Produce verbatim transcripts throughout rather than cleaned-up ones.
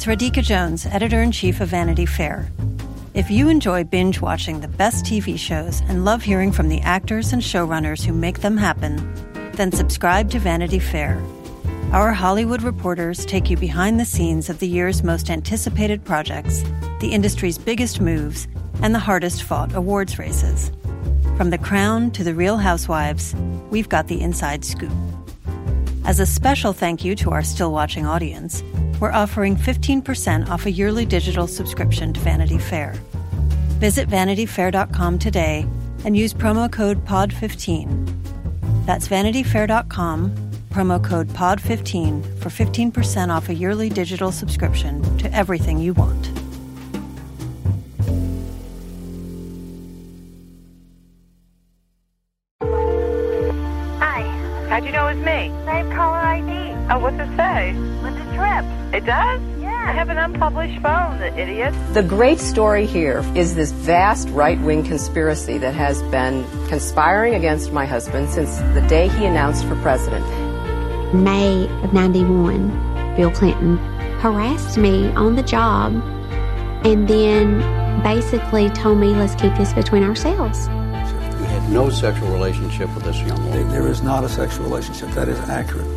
It's Radhika Jones, editor-in-chief of Vanity Fair. If you enjoy binge-watching the best T V shows and love hearing from the actors and showrunners who make them happen, then subscribe to Vanity Fair. Our Hollywood reporters take you behind the scenes of the year's most anticipated projects, the industry's biggest moves, and the hardest-fought awards races. From The Crown to The Real Housewives, we've got the inside scoop. As a special thank you to our still-watching audience, we're offering fifteen percent off a yearly digital subscription to Vanity Fair. Visit vanity fair dot com today and use promo code P O D fifteen. That's vanity fair dot com, promo code P O D fifteen for fifteen percent off a yearly digital subscription to everything you want. Hi. How'd you know it was me? I have caller I D. Oh, what's it say? Linda Tripp. It does? Yeah. I have an unpublished phone, the idiot. The great story here is this vast right-wing conspiracy that has been conspiring against my husband since the day he announced for president. May of ninety-one, Bill Clinton harassed me on the job and then basically told me, let's keep this between ourselves. We had no sexual relationship with this young woman. There is not a sexual relationship. That is accurate.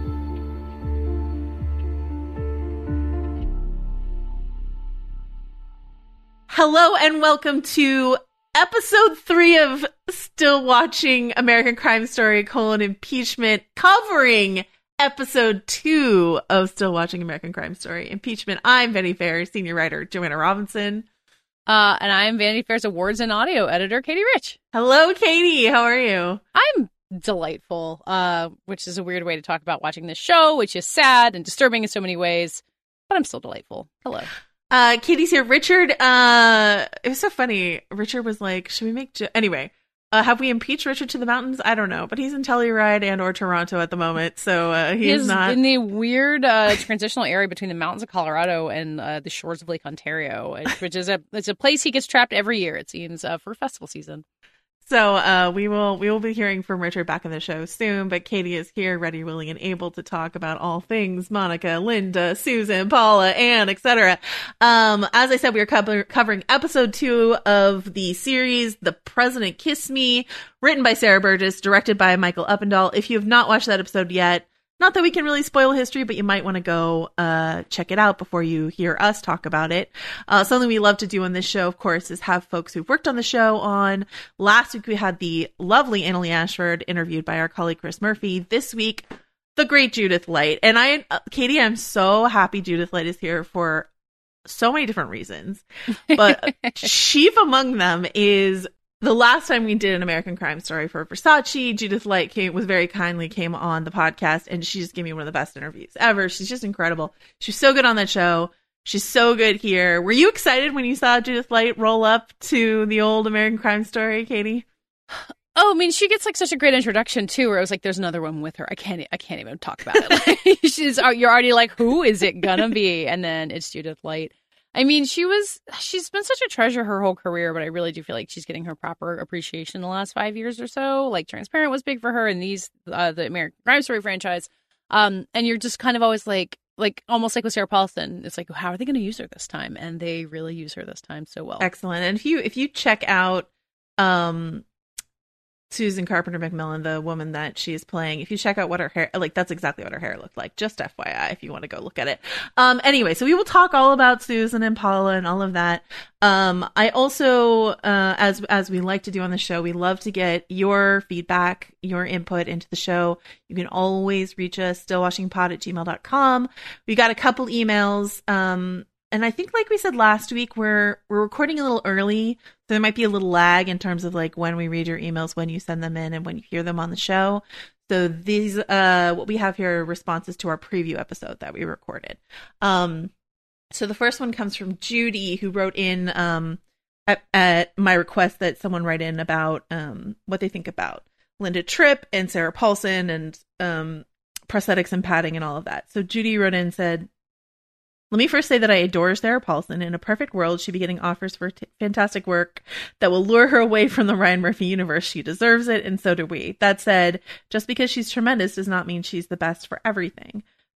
Hello and welcome to episode three of Still Watching American Crime Story, colon, impeachment, covering episode two of Still Watching American Crime Story, impeachment. I'm Vanity Fair senior writer Joanna Robinson. Uh, and I'm Vanity Fair's awards and audio editor, Katie Rich. Hello, Katie. How are you? I'm delightful, uh, which is a weird way to talk about watching this show, which is sad and disturbing in so many ways, but I'm still delightful. Hello. Uh, Katie's here. Richard, uh, it was so funny. Richard was like, should we make, jo-? anyway, uh, have we impeached Richard to the mountains? I don't know, but he's in Telluride and or Toronto at the moment. So, uh, he, he is is not in the weird, uh, transitional area between the mountains of Colorado and, uh, the shores of Lake Ontario, which is a, it's a place he gets trapped every year, it seems, uh, for festival season. So uh, we will we will be hearing from Richard back in the show soon, but Katie is here, ready, willing, and able to talk about all things Monica, Linda, Susan, Paula, Anne, et cetera. Um, as I said, we are cover- covering episode two of the series, The President Kissed Me, written by Sarah Burgess, directed by Michael Uppendahl. If you have not watched that episode yet, not that we can really spoil history, but you might want to go uh, check it out before you hear us talk about it. Uh, something we love to do on this show, of course, is have folks who've worked on the show on. Last week, we had the lovely Annalee Ashford interviewed by our colleague Chris Murphy. This week, the great Judith Light. And I, uh, Katie, I'm so happy Judith Light is here for so many different reasons. But chief among them is the last time we did an American Crime Story for Versace, Judith Light came, was very kindly came on the podcast, and she just gave me one of the best interviews ever. She's just incredible. She's so good on that show. She's so good here. Were you excited when you saw Judith Light roll up to the old American Crime Story, Katie? Oh, I mean, she gets like such a great introduction too, where I was like, "There's another one with her." I can't, I can't even talk about it. Like, she's, you're already like, "Who is it gonna be?" And then it's Judith Light. I mean, she was, she's been such a treasure her whole career, but I really do feel like she's getting her proper appreciation in the last five years or so. Like, Transparent was big for her, and these, uh, the American Crime Story franchise. Um, and you're just kind of always like, like, almost like with Sarah Paulson, it's like, how are they going to use her this time? And they really use her this time so well. Excellent. And if you, if you check out, um, Susan Carpenter McMillan, the woman that she is playing, if you check out what her hair, like, that's exactly what her hair looked like. Just F Y I, if you want to go look at it. Um, anyway, so we will talk all about Susan and Paula and all of that. Um, I also, uh, as, as we like to do on the show, we love to get your feedback, your input into the show. You can always reach us, stillwatchingpod at gmail dot com. We got a couple emails, um, and I think, like we said last week, we're we're recording a little early, so there might be a little lag in terms of like when we read your emails, when you send them in, and when you hear them on the show. So these, uh, what we have here are responses to our preview episode that we recorded. Um, so the first one comes from Judy, who wrote in um, at, at my request that someone write in about um, what they think about Linda Tripp and Sarah Paulson and um, prosthetics and padding and all of that. So Judy wrote in and said, "Let me first say that I adore Sarah Paulson. In a perfect world, she'd be getting offers for t- fantastic work that will lure her away from the Ryan Murphy universe. She deserves it, and so do we. That said, just because she's tremendous does not mean she's the best for everything.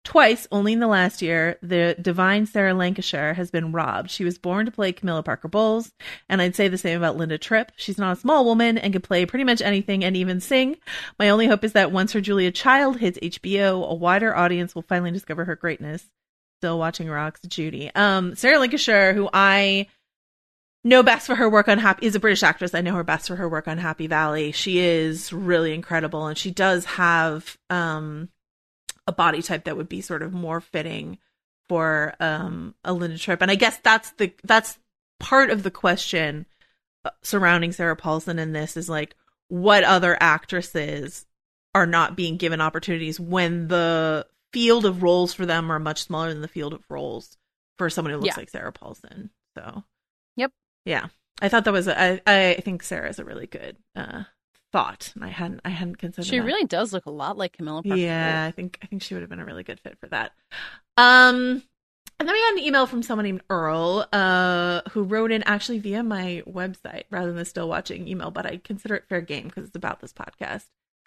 Twice, only in the last year, the divine Sarah Lancashire has been robbed. She was born to play Camilla Parker Bowles, and I'd say the same about Linda Tripp. She's not a small woman and can play pretty much anything and even sing. My only hope is that once her Julia Child hits H B O, a wider audience will finally discover her greatness. Still watching rocks, Judy. Um, Sarah Lancashire, who I know best for her work on Happy, is a British actress. I know her best for her work on Happy Valley. She is really incredible, and she does have um, a body type that would be sort of more fitting for um, a Linda Tripp. And I guess that's the that's part of the question surrounding Sarah Paulson in this is like, what other actresses are not being given opportunities when the field of roles for them are much smaller than the field of roles for someone who looks Yeah. like Sarah Paulson. So, Yep. yeah, I thought that was a, I, I think Sarah's a really good uh, thought, and I hadn't I hadn't considered. She that. really does look a lot like Camilla Parker Yeah, Bowles. I think I think she would have been a really good fit for that. Um, and then we got an email from someone named Earl, uh, who wrote in actually via my website rather than the still watching email, but I consider it fair game because it's about this podcast.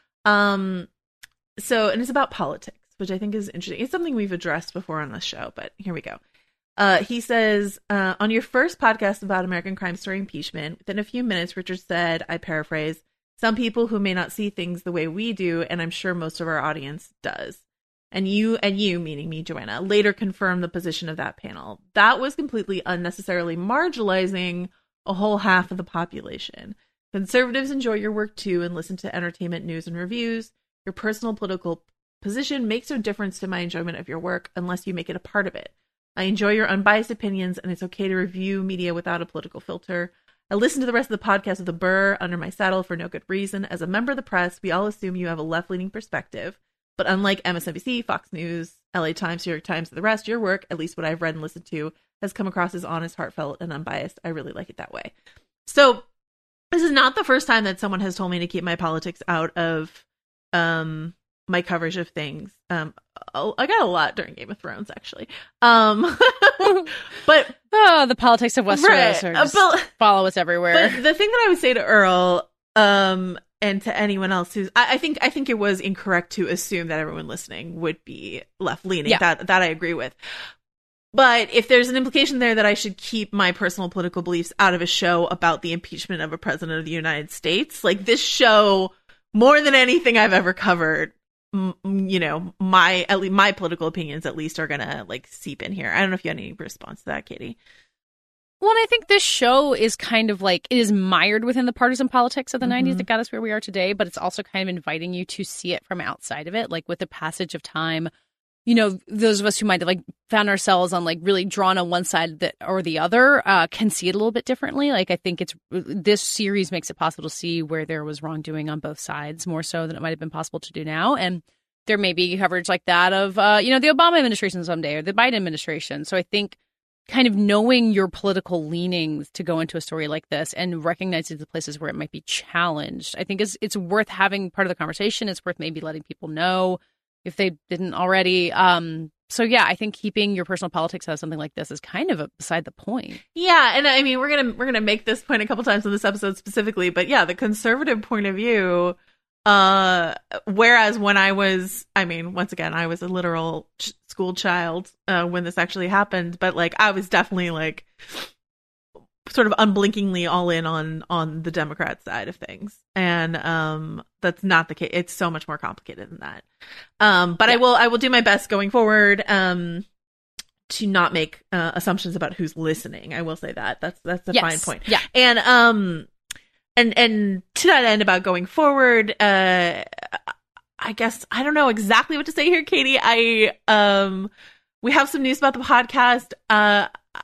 Um, so and it's about politics, which I think is interesting. It's something we've addressed before on the show, but here we go. Uh, he says, uh, on your first podcast about American Crime Story impeachment, within a few minutes, Richard said, I paraphrase, some people who may not see things the way we do, and I'm sure most of our audience does. And you, and you, meaning me, Joanna, later confirmed the position of that panel. That was completely unnecessarily marginalizing a whole half of the population. Conservatives enjoy your work too and listen to entertainment news and reviews. Your personal political position makes no difference to my enjoyment of your work unless you make it a part of it. I enjoy your unbiased opinions, and it's okay to review media without a political filter. I listen to the rest of the podcast with a burr under my saddle for no good reason. As a member of the press, we all assume you have a left-leaning perspective. But unlike M S N B C, Fox News, L A Times, New York Times, and the rest, your work, at least what I've read and listened to, has come across as honest, heartfelt, and unbiased. I really like it that way. So this is not the first time that someone has told me to keep my politics out of um, my coverage of things. Um, I got a lot during Game of Thrones, actually. Um, but oh, the politics of Westeros right, are just but, follow us everywhere. But the thing that I would say to Earl, um, and to anyone else who's, I, I think, I think it was incorrect to assume that everyone listening would be left leaning. Yeah. That that I agree with. But if there's an implication there that I should keep my personal political beliefs out of a show about the impeachment of a president of the United States, like this show, more than anything I've ever covered, m- you know, my at least my political opinions at least are gonna like seep in here. I don't know if you had any response to that, Katie. Well, and I think this show is kind of like, it is mired within the partisan politics of the mm-hmm. nineties that got us where we are today, but it's also kind of inviting you to see it from outside of it. Like with the passage of time, you know, those of us who might have like found ourselves on like really drawn on one side that or the other uh, can see it a little bit differently. Like I think it's, this series makes it possible to see where there was wrongdoing on both sides more so than it might have been possible to do now. And there may be coverage like that of, uh, you know, the Obama administration someday or the Biden administration. So I think kind of knowing your political leanings to go into a story like this and recognizing the places where it might be challenged, I think is it's worth having part of the conversation. It's worth maybe letting people know if they didn't already. Um, so yeah, I think keeping your personal politics out of something like this is kind of a, beside the point. Yeah, and I mean we're gonna we're gonna make this point a couple times in this episode specifically, but yeah, the conservative point of view. Uh, whereas when I was, I mean, once again, I was a literal ch- school child uh, when this actually happened, but like I was definitely like sort of unblinkingly all in on on the Democrat side of things, and um, that's not the case. It's so much more complicated than that. Um, but yeah. I will I will do my best going forward. Um. To not make uh, assumptions about who's listening. I will say that that's that's a yes. fine point. Yeah, and um. And and to that end about going forward, uh, I guess I don't know exactly what to say here, Katie. I um, we have some news about the podcast. Uh,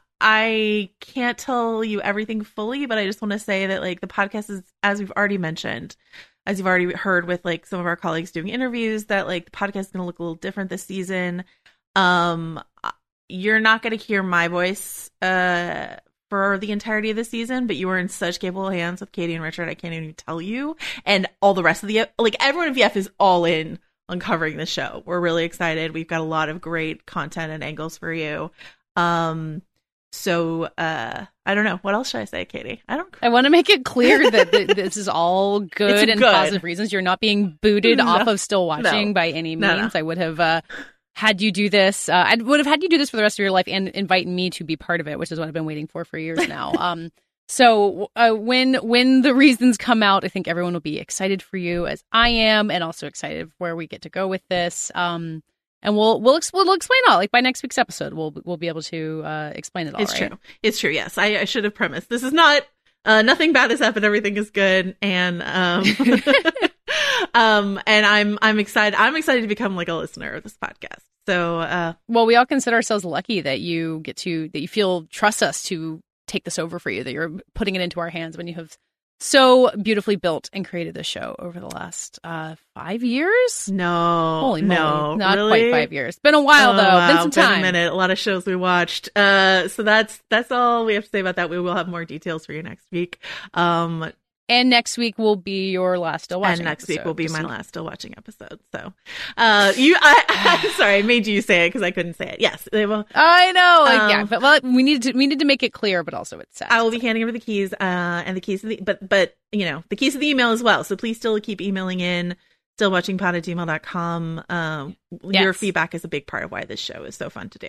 I can't tell you everything fully, but I just want to say that like the podcast is, as we've already mentioned, as you've already heard with like some of our colleagues doing interviews, that like the podcast is going to look a little different this season. Um, you're not going to hear my voice, uh. for the entirety of the season, but you were in such capable hands with Katie and Richard, I can't even tell you. And all the rest of the, like everyone at V F is all in on covering the show. We're really excited. We've got a lot of great content and angles for you. Um, so uh, I don't know. What else should I say, Katie? I don't. I want to make it clear that th- this is all good and good. positive reasons. You're not being booted no. off of still watching no. by any means. No, no. I would have uh, had you do this. Uh, I would have had you do this for the rest of your life and invite me to be part of it, which is what I've been waiting for for years now. um, so uh, when when the reasons come out, I think everyone will be excited for you, as I am, and also excited where we get to go with this. Um, and we'll we'll, ex- we'll explain all. Like by next week's episode, we'll we'll be able to uh, explain it all. It's right? true. It's true. Yes, I, I should have premised. This is not uh, nothing bad has happened. Everything is good, and um, um, and I'm I'm excited. I'm excited to become like a listener of this podcast. So, uh, well, we all consider ourselves lucky that you get to that you feel trust us to take this over for you. That you're putting it into our hands when you have so beautifully built and created this show over the last uh, five years. No, holy moly, no, not really? quite five years. Been a while oh, though. Wow. Been some time. Been a minute. A lot of shows we watched. Uh, so that's that's all we have to say about that. We will have more details for you next week. Um, And next week will be your last still watching. And next episode. week will be Just my so- last still watching episode. So, uh, you, I, I'm sorry, I made you say it because I couldn't say it. Yes, they will. I know. Like, Um, yeah, but well, we needed to we need to make it clear, but also it's sad. I will be handing over the keys, uh, and the keys to the, but, but, you know, the keys to the email as well. So please still keep emailing in, stillwatchingpod at gmail dot com. Um, Yes. Your feedback is a big part of why this show is so fun to do.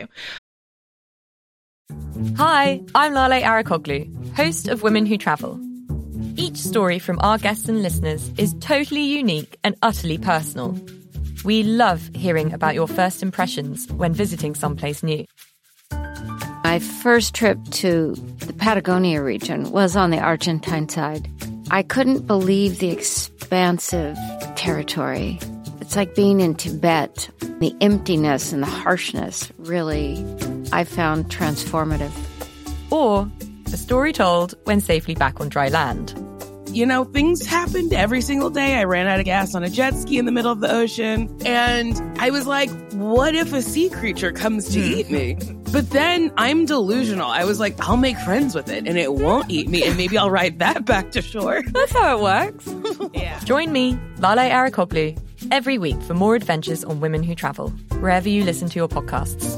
Hi, I'm Lale Arakoglu, host of Women Who Travel. Each story from our guests and listeners is totally unique and utterly personal. We love hearing about your first impressions when visiting someplace new. My first trip to the Patagonia region was on the Argentine side. I couldn't believe the expansive territory. It's like being in Tibet. The emptiness and the harshness really, I found transformative. Or a story told when safely back on dry land. You know, things happened every single day. I ran out of gas on a jet ski in the middle of the ocean. And I was like, what if a sea creature comes to eat me? But then I'm delusional. I was like, I'll make friends with it and it won't eat me. And maybe I'll ride that back to shore. That's how it works. Yeah. Join me, Lale Arakoglu, every week for more adventures on Women Who Travel, wherever you listen to your podcasts.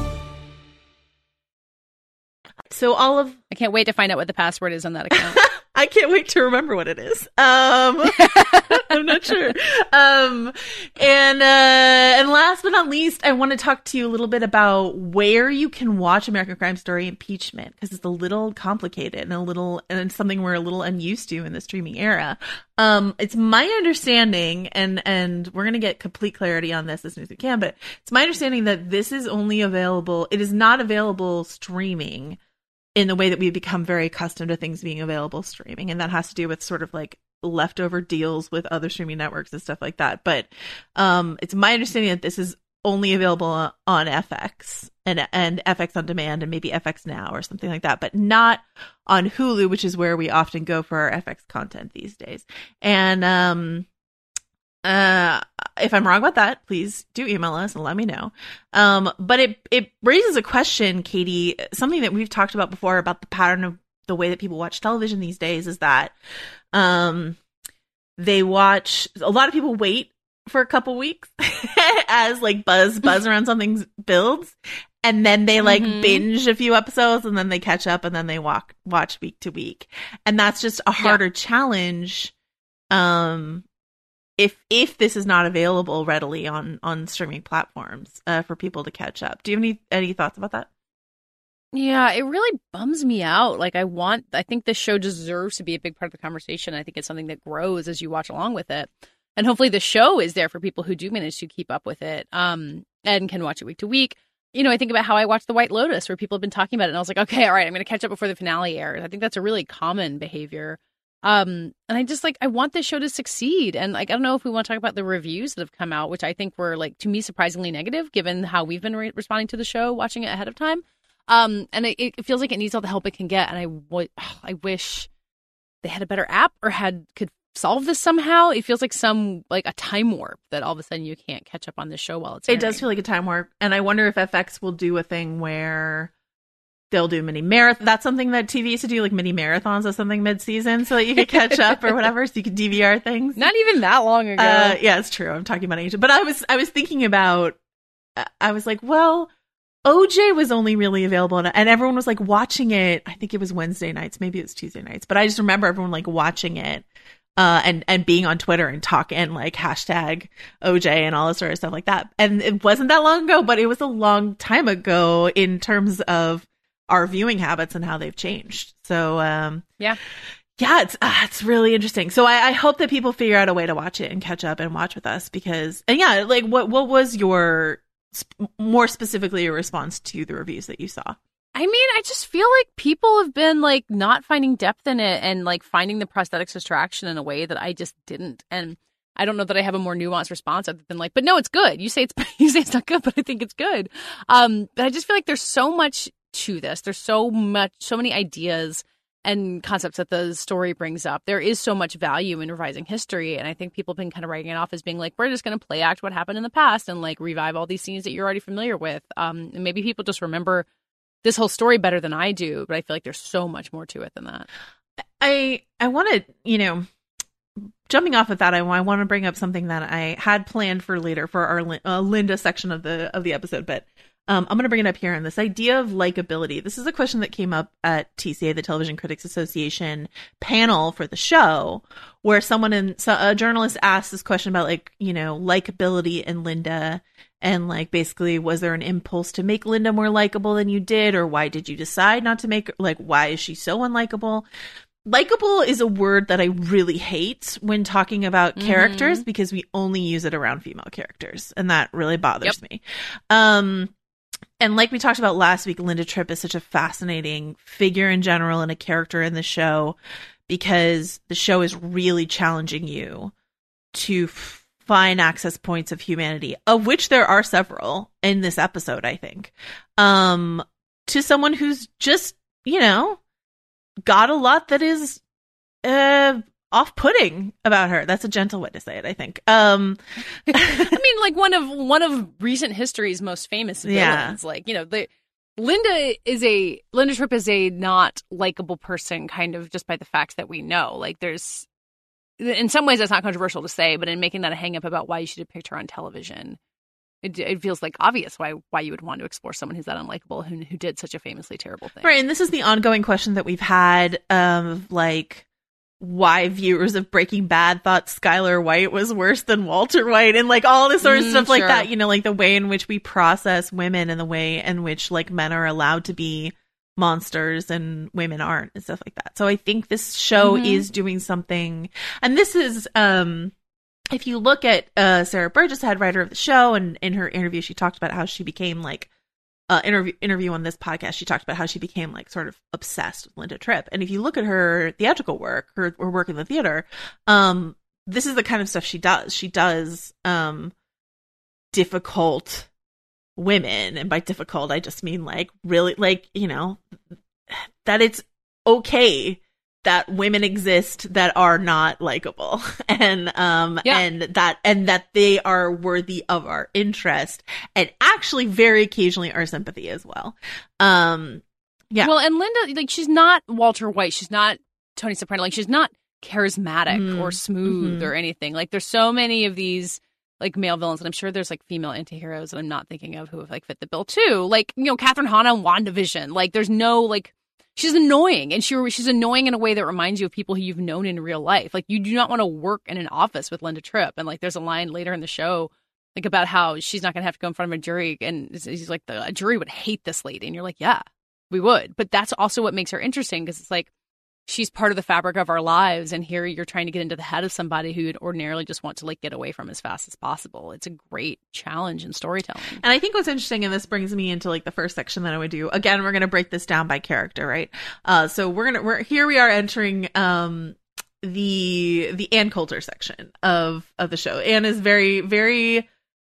So all of, I can't wait to find out what the password is on that account. I can't wait to remember what it is. Um, I'm not sure. Um, and, uh, and last but not least, I want to talk to you a little bit about where you can watch American Crime Story Impeachment, because it's a little complicated and a little, and it's something we're a little unused to in the streaming era. Um, it's my understanding, and, and we're going to get complete clarity on this as soon as we can, but it's my understanding that this is only available, it is not available streaming in the way that we've become very accustomed to things being available streaming. And that has to do with sort of like leftover deals with other streaming networks and stuff like that. But um, it's my understanding that this is only available on F X and and F X On Demand and maybe F X Now or something like that, but not on Hulu, which is where we often go for our F X content these days. And um, uh, if I'm wrong about that, please do email us and let me know. Um, but it it raises a question, Katie, something that we've talked about before about the pattern of the way that people watch television these days is that um, they watch, a lot of people wait for a couple weeks as like buzz buzz around something builds, and then they like mm-hmm. binge a few episodes and then they catch up and then they walk watch week to week, and that's just a harder yeah. challenge um if if this is not available readily on on streaming platforms uh, for people to catch up. Do you have any any thoughts about that? Yeah, it really bums me out. Like I want, I think this show deserves to be a big part of the conversation. I think it's something that grows as you watch along with it. And hopefully the show is there for people who do manage to keep up with it um, and can watch it week to week. You know, I think about how I watched The White Lotus, where people have been talking about it. And I was like, okay, all right, I'm going to catch up before the finale airs. I think that's a really common behavior. Um, and I just like, I want this show to succeed. And like, I don't know if we want to talk about the reviews that have come out, which I think were like, to me, surprisingly negative, given how we've been re- responding to the show, watching it ahead of time. Um, and it, it feels like it needs all the help it can get. And I, w- I wish they had a better app or had could solve this somehow. It feels like some like a time warp that all of a sudden you can't catch up on this show while it's airing. It does feel like a time warp, and I wonder if F X will do a thing where they'll do mini marathon. That's something that T V used to do, like mini marathons or something mid-season, so that you could catch up or whatever, so you could D V R things. Not even that long ago. Uh, yeah, it's true. I'm talking about Asia, but I was I was thinking about. I was like, well, O J was only really available, and everyone was like watching it. I think it was Wednesday nights, maybe it was Tuesday nights, but I just remember everyone like watching it uh, and, and being on Twitter and talk and like hashtag O J and all this sort of stuff like that. And it wasn't that long ago, but it was a long time ago in terms of our viewing habits and how they've changed. So, um, yeah. Yeah, it's uh, it's really interesting. So I, I hope that people figure out a way to watch it and catch up and watch with us because, and yeah, like what what was your, sp- more specifically, your response to the reviews that you saw? I mean, I just feel like people have been like not finding depth in it and like finding the prosthetics distraction in a way that I just didn't. And I don't know that I have a more nuanced response other than like, but no, it's good. You say it's you say it's not good, but I think it's good. Um, but I just feel like there's so much to this. There's so much, so many ideas and concepts that the story brings up. There is so much value in revising history, and I think people have been kind of writing it off as being like, we're just going to play act what happened in the past and like revive all these scenes that you're already familiar with. Um, and maybe people just remember this whole story better than I do, but I feel like there's so much more to it than that. I I want to, you know, jumping off of that, I, I want to bring up something that I had planned for later for our uh, Linda section of the of the episode, but Um, I'm going to bring it up here. And this idea of likability, this is a question that came up at T C A, the Television Critics Association panel for the show, where someone in so a journalist asked this question about like, you know, likability in Linda. And like, basically, was there an impulse to make Linda more likable than you did? Or why did you decide not to make, like, why is she so unlikable? Likable is a word that I really hate when talking about mm-hmm. characters because we only use it around female characters. And that really bothers yep. me. Um, And like we talked about last week, Linda Tripp is such a fascinating figure in general and a character in the show because the show is really challenging you to f- find access points of humanity, of which there are several in this episode, I think, um, to someone who's just, you know, got a lot that is uh, off-putting about her. That's a gentle way to say it, I think. Um, I mean, like one of one of recent history's most famous villains. Yeah. Like, you know, the Linda is a Linda Tripp is a not likable person, kind of just by the facts that we know. Like, there's in some ways that's not controversial to say, but in making that a hang-up about why you should depict her on television, it, it feels like obvious why why you would want to explore someone who's that unlikable who who did such a famously terrible thing. Right, and this is the ongoing question that we've had of like, why viewers of Breaking Bad thought Skylar White was worse than Walter White and like all this sort of mm, stuff like sure. that, you know, like the way in which we process women and the way in which like men are allowed to be monsters and women aren't and stuff like that. So I think this show mm-hmm. is doing something, and this is, um, if you look at uh, Sarah Burgess, head writer of the show, and in her interview, she talked about how she became like, Uh, interview interview on this podcast, she talked about how she became like sort of obsessed with Linda Tripp. And if you look at her theatrical work, her, her work in the theater, um, this is the kind of stuff she does. She does um, difficult women, and by difficult, I just mean like really, like, you know, that it's okay that women exist that are not likable, and um yeah. and that and that they are worthy of our interest, and actually very occasionally our sympathy as well. Um yeah. Well, and Linda, like, she's not Walter White, she's not Tony Soprano, like she's not charismatic mm. or smooth mm-hmm. or anything. Like, there's so many of these like male villains, and I'm sure there's like female antiheroes that I'm not thinking of who have like fit the bill too. Like, you know, Catherine Hahn in WandaVision. Like, there's no like. She's annoying, and she she's annoying in a way that reminds you of people who you've known in real life. Like, you do not want to work in an office with Linda Tripp. And like, there's a line later in the show, like, about how she's not going to have to go in front of a jury, and he's like, the a jury would hate this lady, and you're like, yeah, we would. But that's also what makes her interesting, because it's like, she's part of the fabric of our lives, and here you're trying to get into the head of somebody who would ordinarily just want to like get away from as fast as possible. It's a great challenge in storytelling. And I think what's interesting, and this brings me into like the first section that I would do. Again, we're going to break this down by character, right? Uh, so we're gonna we're here we are entering um the the Ann Coulter section of of the show. Ann is very very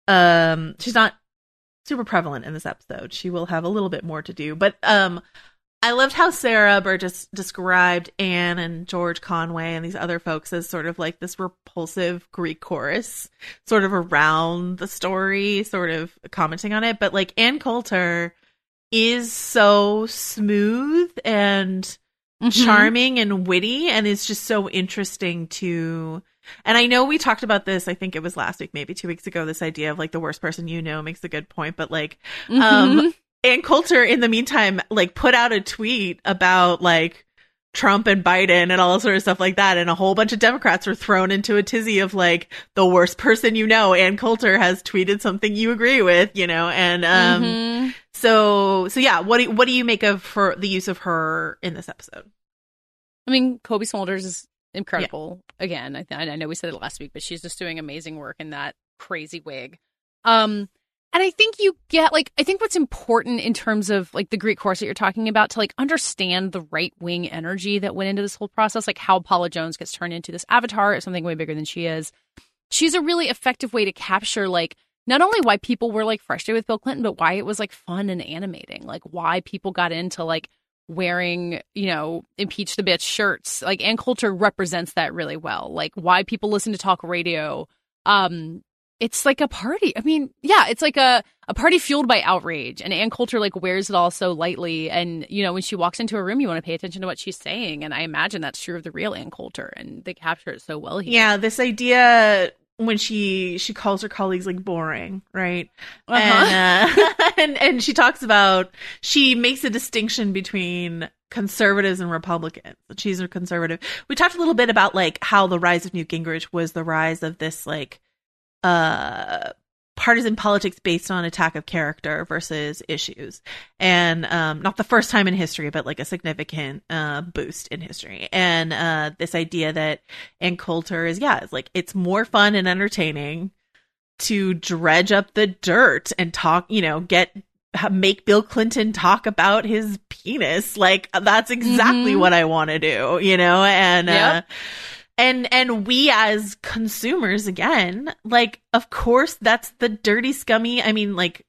um she's not super prevalent in this episode. She will have a little bit more to do, but um. I loved how Sarah Burgess described Anne and George Conway and these other folks as sort of like this repulsive Greek chorus sort of around the story, sort of commenting on it. But like, Ann Coulter is so smooth and mm-hmm. charming and witty, and is just so interesting to... And I know we talked about this, I think it was last week, maybe two weeks ago, this idea of like the worst person you know makes a good point, but like... Mm-hmm. um Ann Coulter, in the meantime, like, put out a tweet about, like, Trump and Biden and all sort of stuff like that. And a whole bunch of Democrats were thrown into a tizzy of like, the worst person you know, Ann Coulter has tweeted something you agree with, you know, and um, mm-hmm. so so yeah, what do, what do you make of her, the use of her in this episode? I mean, Cobie Smulders is incredible. Yeah. Again, I, th- I know we said it last week, but she's just doing amazing work in that crazy wig. Um, And I think you get, like, I think what's important in terms of, like, the Greek chorus that you're talking about to, like, understand the right-wing energy that went into this whole process, like how Paula Jones gets turned into this avatar of something way bigger than she is. She's a really effective way to capture, like, not only why people were, like, frustrated with Bill Clinton, but why it was, like, fun and animating. Like, why people got into, like, wearing, you know, impeach the bitch shirts. Like, Ann Coulter represents that really well. Like, why people listen to talk radio. Um... It's like a party. I mean, yeah, it's like a, a party fueled by outrage. And Ann Coulter, like, wears it all so lightly. And, you know, when she walks into a room, you want to pay attention to what she's saying. And I imagine that's true of the real Ann Coulter. And they capture it so well here. Yeah, this idea when she she calls her colleagues, like, boring, right? Uh-huh. And, uh, and, and she talks about, she makes a distinction between conservatives and Republicans. She's a conservative. We talked a little bit about, like, how the rise of Newt Gingrich was the rise of this, like, uh partisan politics based on attack of character versus issues, and um not the first time in history, but like a significant uh boost in history. And uh this idea that Ann Coulter is, yeah, it's like, it's more fun and entertaining to dredge up the dirt and talk, you know, get make Bill Clinton talk about his penis. Like, that's exactly mm-hmm. what I want to do, you know. And yep. uh And and we as consumers, again, like, of course, that's the dirty, scummy. I mean, like,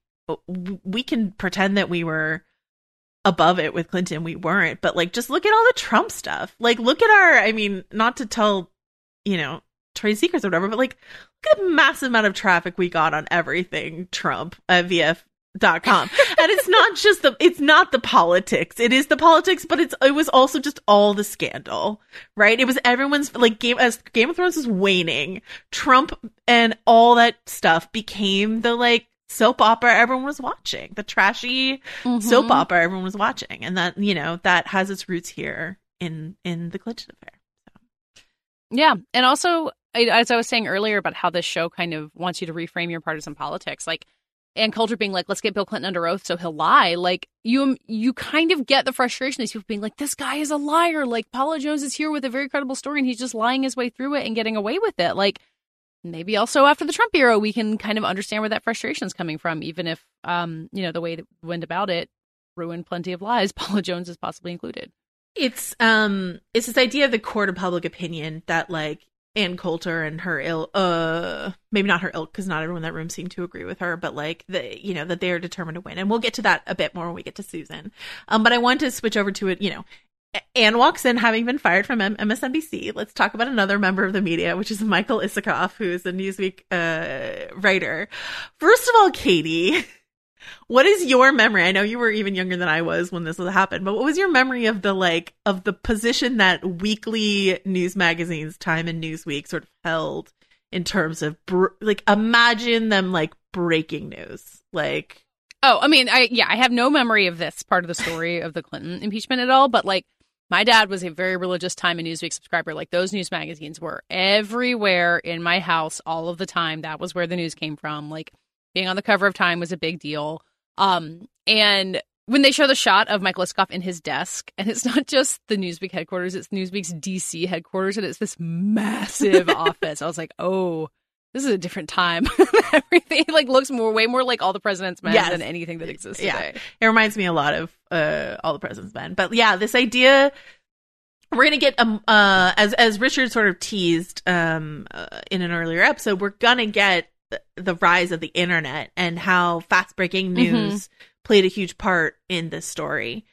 we can pretend that we were above it with Clinton. We weren't. But, like, just look at all the Trump stuff. Like, look at our, I mean, not to tell, you know, trade secrets or whatever, but, like, look at the massive amount of traffic we got on everything Trump at V F dot com. And it's not just the it's not the politics. It is the politics, but it's it was also just all the scandal, right? It was everyone's, like, game as Game of Thrones was waning, Trump and all that stuff became the, like, soap opera everyone was watching, the trashy mm-hmm. soap opera everyone was watching. And that, you know, that has its roots here in in the Clinton affair. So. Yeah. And also, as I was saying earlier about how this show kind of wants you to reframe your partisan politics, like, Ann Coulter being like, let's get Bill Clinton under oath so he'll lie. Like, you you kind of get the frustration of these people being like, this guy is a liar. Like, Paula Jones is here with a very credible story and he's just lying his way through it and getting away with it. Like, maybe also after the Trump era, we can kind of understand where that frustration is coming from, even if, um, you know, the way that we went about it ruined plenty of lives, Paula Jones is possibly included. It's um, it's this idea of the court of public opinion that, like, Ann Coulter and her ilk, uh, maybe not her ilk, because not everyone in that room seemed to agree with her, but, like, the, you know, that they are determined to win. And we'll get to that a bit more when we get to Susan. Um, but I want to switch over to it, you know, Ann walks in having been fired from M S N B C. Let's talk about another member of the media, which is Michael Isikoff, who is a Newsweek uh, writer. First of all, Katie, what is your memory? I know you were even younger than I was when this happened, but what was your memory of the, like, of the position that weekly news magazines, Time and Newsweek, sort of held in terms of, br- like, imagine them, like, breaking news, like. Oh, I mean, I yeah, I have no memory of this part of the story of the Clinton impeachment at all, but, like, my dad was a very religious Time and Newsweek subscriber. Like, those news magazines were everywhere in my house all of the time. That was where the news came from. Like, being on the cover of Time was a big deal. Um, and when they show the shot of Michael Isikoff in his desk, and it's not just the Newsweek headquarters, it's Newsweek's D C headquarters, and it's this massive office. I was like, oh, this is a different time. Everything, like, looks more, way more like All the President's Men yes. than anything that exists yeah. today. It reminds me a lot of uh, All the President's Men. But yeah, this idea, we're going to get, um, uh, as, as Richard sort of teased um, uh, in an earlier episode, we're going to get the rise of the internet and how fast breaking news mm-hmm. played a huge part in this story.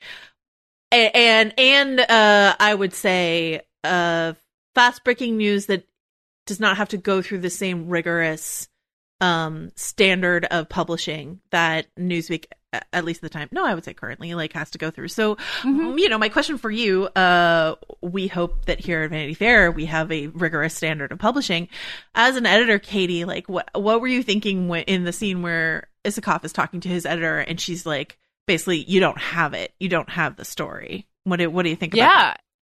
And, and, and uh, I would say uh, fast breaking news that does not have to go through the same rigorous um, standard of publishing that Newsweek, at least at the time, no, I would say currently, like, has to go through. So, mm-hmm. you know, my question for you, uh, we hope that here at Vanity Fair, we have a rigorous standard of publishing. As an editor, Katie, like, what, what were you thinking when, in the scene where Isikoff is talking to his editor and she's like, basically, you don't have it. You don't have the story. What do, what do you think about yeah. that?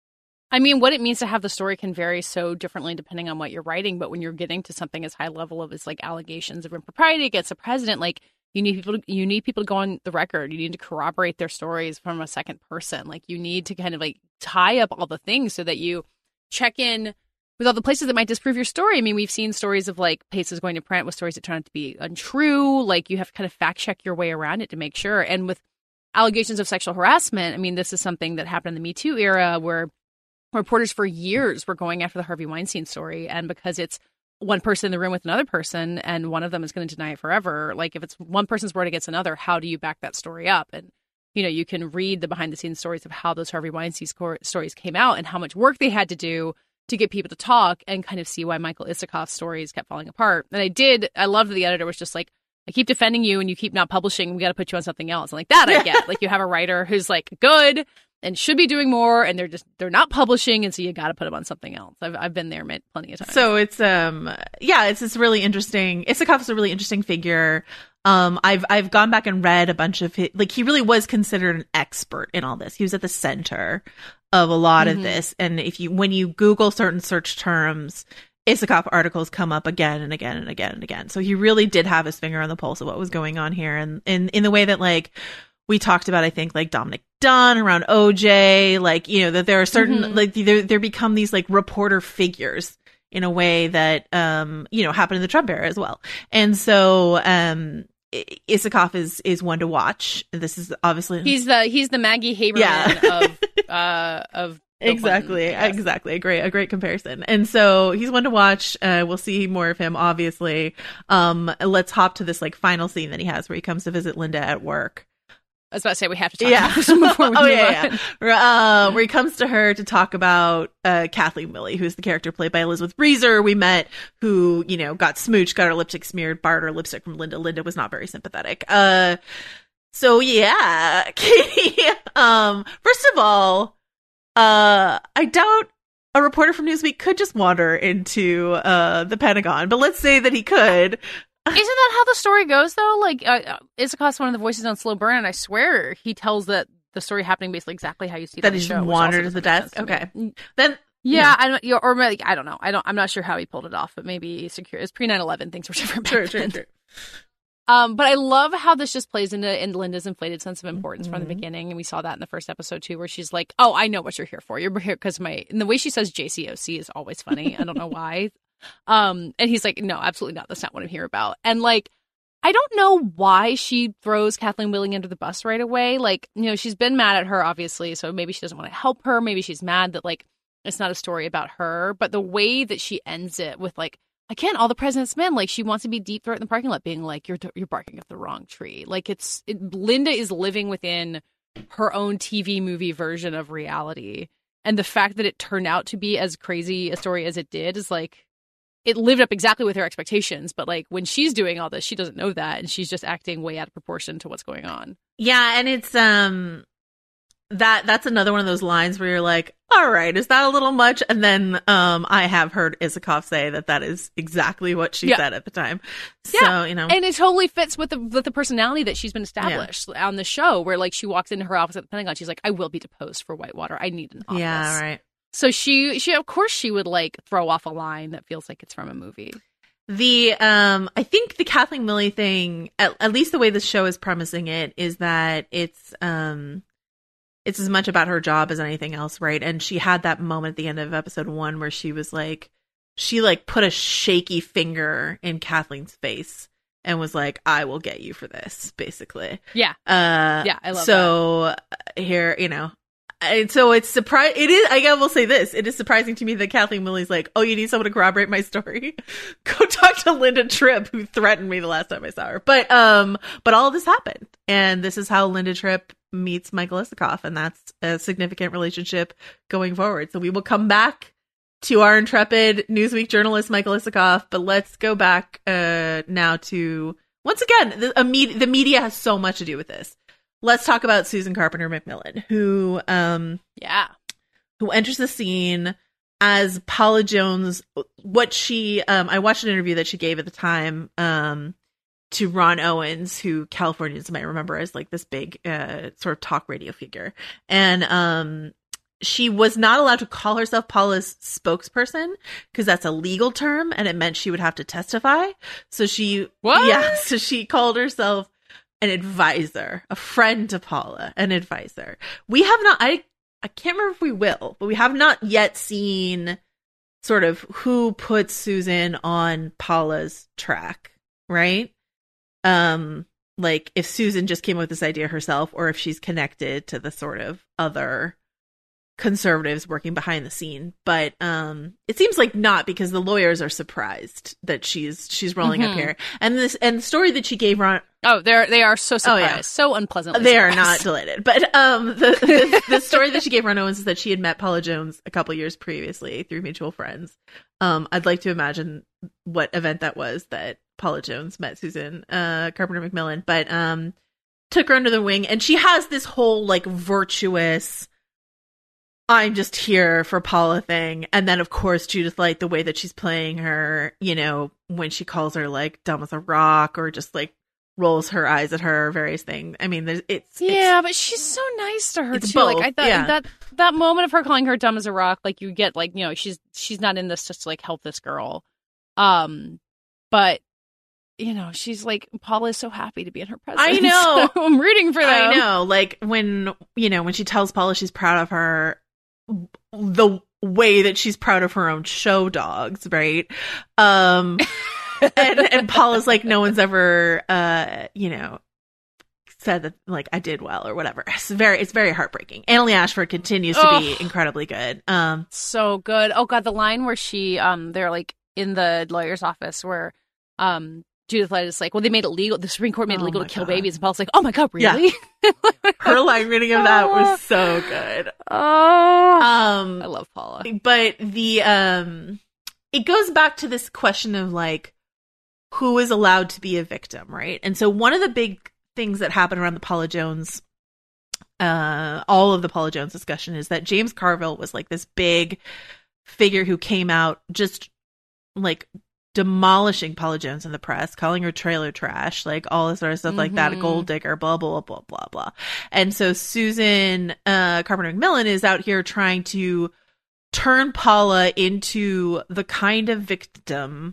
I mean, what it means to have the story can vary so differently depending on what you're writing. But when you're getting to something as high level of as like allegations of impropriety against the president, like you need people, to, you need people to go on the record. You need to corroborate their stories from a second person. Like you need to kind of like tie up all the things so that you check in with all the places that might disprove your story. I mean, we've seen stories of like places going to print with stories that turn out to be untrue. Like you have to kind of fact check your way around it to make sure. And with allegations of sexual harassment, I mean, this is something that happened in the Me Too era where reporters for years were going after the Harvey Weinstein story. And because it's one person in the room with another person and one of them is going to deny it forever, like if it's one person's word against another, how do you back that story up? And, you know, you can read the behind the scenes stories of how those Harvey Weinstein sco- stories came out and how much work they had to do to get people to talk and kind of see why Michael Isikoff's stories kept falling apart. And I did, I loved that the editor was just like, I keep defending you and you keep not publishing. We got to put you on something else. And like that I get. Like you have a writer who's like good and should be doing more and they're just, they're not publishing. And so you got to put them on something else. I've I've been there plenty of times. So it's, um, yeah, it's this really interesting, Isikoff is a really interesting figure. Um, I've, I've gone back and read a bunch of his, like he really was considered an expert in all this. He was at the center of a lot mm-hmm. of this. And if you, when you Google certain search terms, Isikoff articles come up again and again and again and again. So he really did have his finger on the pulse of what was going on here. And in, in the way that like we talked about, I think like Dominic Dunn around O J, like, you know, that there are certain, mm-hmm. like there, there become these like reporter figures in a way that, um, you know, happened in the Trump era as well. And so, um, Isikoff is, is one to watch. This is obviously, he's the, he's the Maggie Haberman yeah. of, uh, of, Exactly. One, exactly. A great, a great comparison. And so he's one to watch. Uh, we'll see more of him, obviously. Um, let's hop to this like final scene that he has where he comes to visit Linda at work. I was about to say we have to talk yeah. about this before we oh, move yeah, on. yeah. Uh, where he comes to her to talk about uh, Kathleen Willey, who's the character played by Elizabeth Reeser we met, who, you know, got smooched, got her lipstick smeared, borrowed her lipstick from Linda. Linda was not very sympathetic. Uh, so, yeah, Katie, um, first of all, Uh, I doubt a reporter from Newsweek could just wander into uh, the Pentagon, but let's say that he could. Isn't that how the story goes, though? Like, uh, Isikoff's one of the voices on Slow Burn, and I swear he tells that the story happening basically exactly how you see it that on he the just show. wandered to the desk. To okay, then yeah, yeah. I don't, you know, or maybe, I don't know. I don't. I'm not sure how he pulled it off, but maybe secure. It's pre nine eleven. Things were different back True, then. true, true. Um, but I love how this just plays into in Linda's inflated sense of importance mm-hmm. from the beginning, and we saw that in the first episode too, where she's like, "Oh, I know what you're here for. You're here because my." And the way she says J C O C is always funny. I don't know why. Um, and he's like, "No, absolutely not. That's not what I'm here about." And like, I don't know why she throws Kathleen Willey under the bus right away. Like, you know, she's been mad at her, obviously, so maybe she doesn't want to help her. Maybe she's mad that like it's not a story about her. But the way that she ends it with like, again, all the president's men, like she wants to be deep throat in the parking lot being like, you're you're barking up the wrong tree. Like it's it, Linda is living within her own T V movie version of reality. And the fact that it turned out to be as crazy a story as it did is like, it lived up exactly with her expectations. But like when she's doing all this, she doesn't know that. And she's just acting way out of proportion to what's going on. Yeah. And it's, um, that that's another one of those lines where you're like, all right, is that a little much? And then um, I have heard Isikoff say that that is exactly what she yeah. said at the time. Yeah. So, you know. And it totally fits with the with the personality that she's been established yeah. on the show, where like she walks into her office at the Pentagon. She's like, I will be deposed for Whitewater. I need an office. Yeah, right. So she, she of course, she would like throw off a line that feels like it's from a movie. The um, I think the Kathleen Willey thing, at, at least the way the show is premising it, is that it's um. It's as much about her job as anything else, right? And she had that moment at the end of episode one where she was like, she like put a shaky finger in Kathleen's face and was like, I will get you for this, basically. Yeah. Uh, yeah, I love so that. So here, you know, and so it's surprise. It is, I will say this, it is surprising to me that Kathleen Willey's like, oh, you need someone to corroborate my story? Go talk to Linda Tripp, who threatened me the last time I saw her. But, um, but all of this happened. And this is how Linda Tripp meets Michael Isikoff, and that's a significant relationship going forward. So we will come back to our intrepid Newsweek journalist Michael Isikoff, but let's go back uh, now to, once again, the, a med- the media has so much to do with this. Let's talk about Susan Carpenter McMillan, who um yeah, who enters the scene as Paula Jones. What she um I watched an interview that she gave at the time um to Ron Owens, who Californians might remember as like this big uh, sort of talk radio figure. And um, she was not allowed to call herself Paula's spokesperson because that's a legal term and it meant she would have to testify. So she, what? Yeah, so she called herself an advisor, a friend to Paula, an advisor. We have not, I, I can't remember if we will, but we have not yet seen sort of who put Susan on Paula's track, right? Um, like if Susan just came up with this idea herself or if she's connected to the sort of other conservatives working behind the scene. But um it seems like not, because the lawyers are surprised that she's she's rolling Mm-hmm. up here. And this and the story that she gave Ron Oh, they're they are so surprised, Oh, yeah. so unpleasantly They are surprised. not delighted. But um the, the the story that she gave Ron Owens is that she had met Paula Jones a couple years previously through mutual friends. Um I'd like to imagine what event that was that Paula Jones met Susan uh Carpenter McMillan, but um took her under the wing, and she has this whole like virtuous I'm just here for Paula thing. And then, of course, Judith Light, the way that she's playing her, you know, when she calls her like dumb as a rock or just like rolls her eyes at her, various things. I mean, there's, it's Yeah, it's, but she's so nice to her it's too. Like both, I thought yeah. that that moment of her calling her dumb as a rock, like you get like, you know, she's she's not in this just to like help this girl. Um but you know, she's like, Paula is so happy to be in her presence. I know. So I'm rooting for them. I know. Like when, you know, when she tells Paula she's proud of her, the way that she's proud of her own show dogs, right? Um, and, and Paula's like, no one's ever, uh, you know, said that like I did well or whatever. It's very, it's very heartbreaking. Annalee Ashford continues to be Ugh. incredibly good. Um, So good. Oh god, the line where she, um, they're like in the lawyer's office where, um. Judith Light is like, well, they made it legal. The Supreme Court made it Oh legal my to kill God. babies. And Paul's like, oh my God, really? Yeah. Her line reading of that was so good. Oh, Um, I love Paula. But the um it goes back to this question of like who is allowed to be a victim, right? And so one of the big things that happened around the Paula Jones uh all of the Paula Jones discussion is that James Carville was like this big figure who came out just like demolishing Paula Jones in the press, calling her trailer trash, like all this sort of stuff like that, a Mhm. gold digger, blah, blah, blah, blah, blah. And so Susan uh, Carpenter McMillan is out here trying to turn Paula into the kind of victim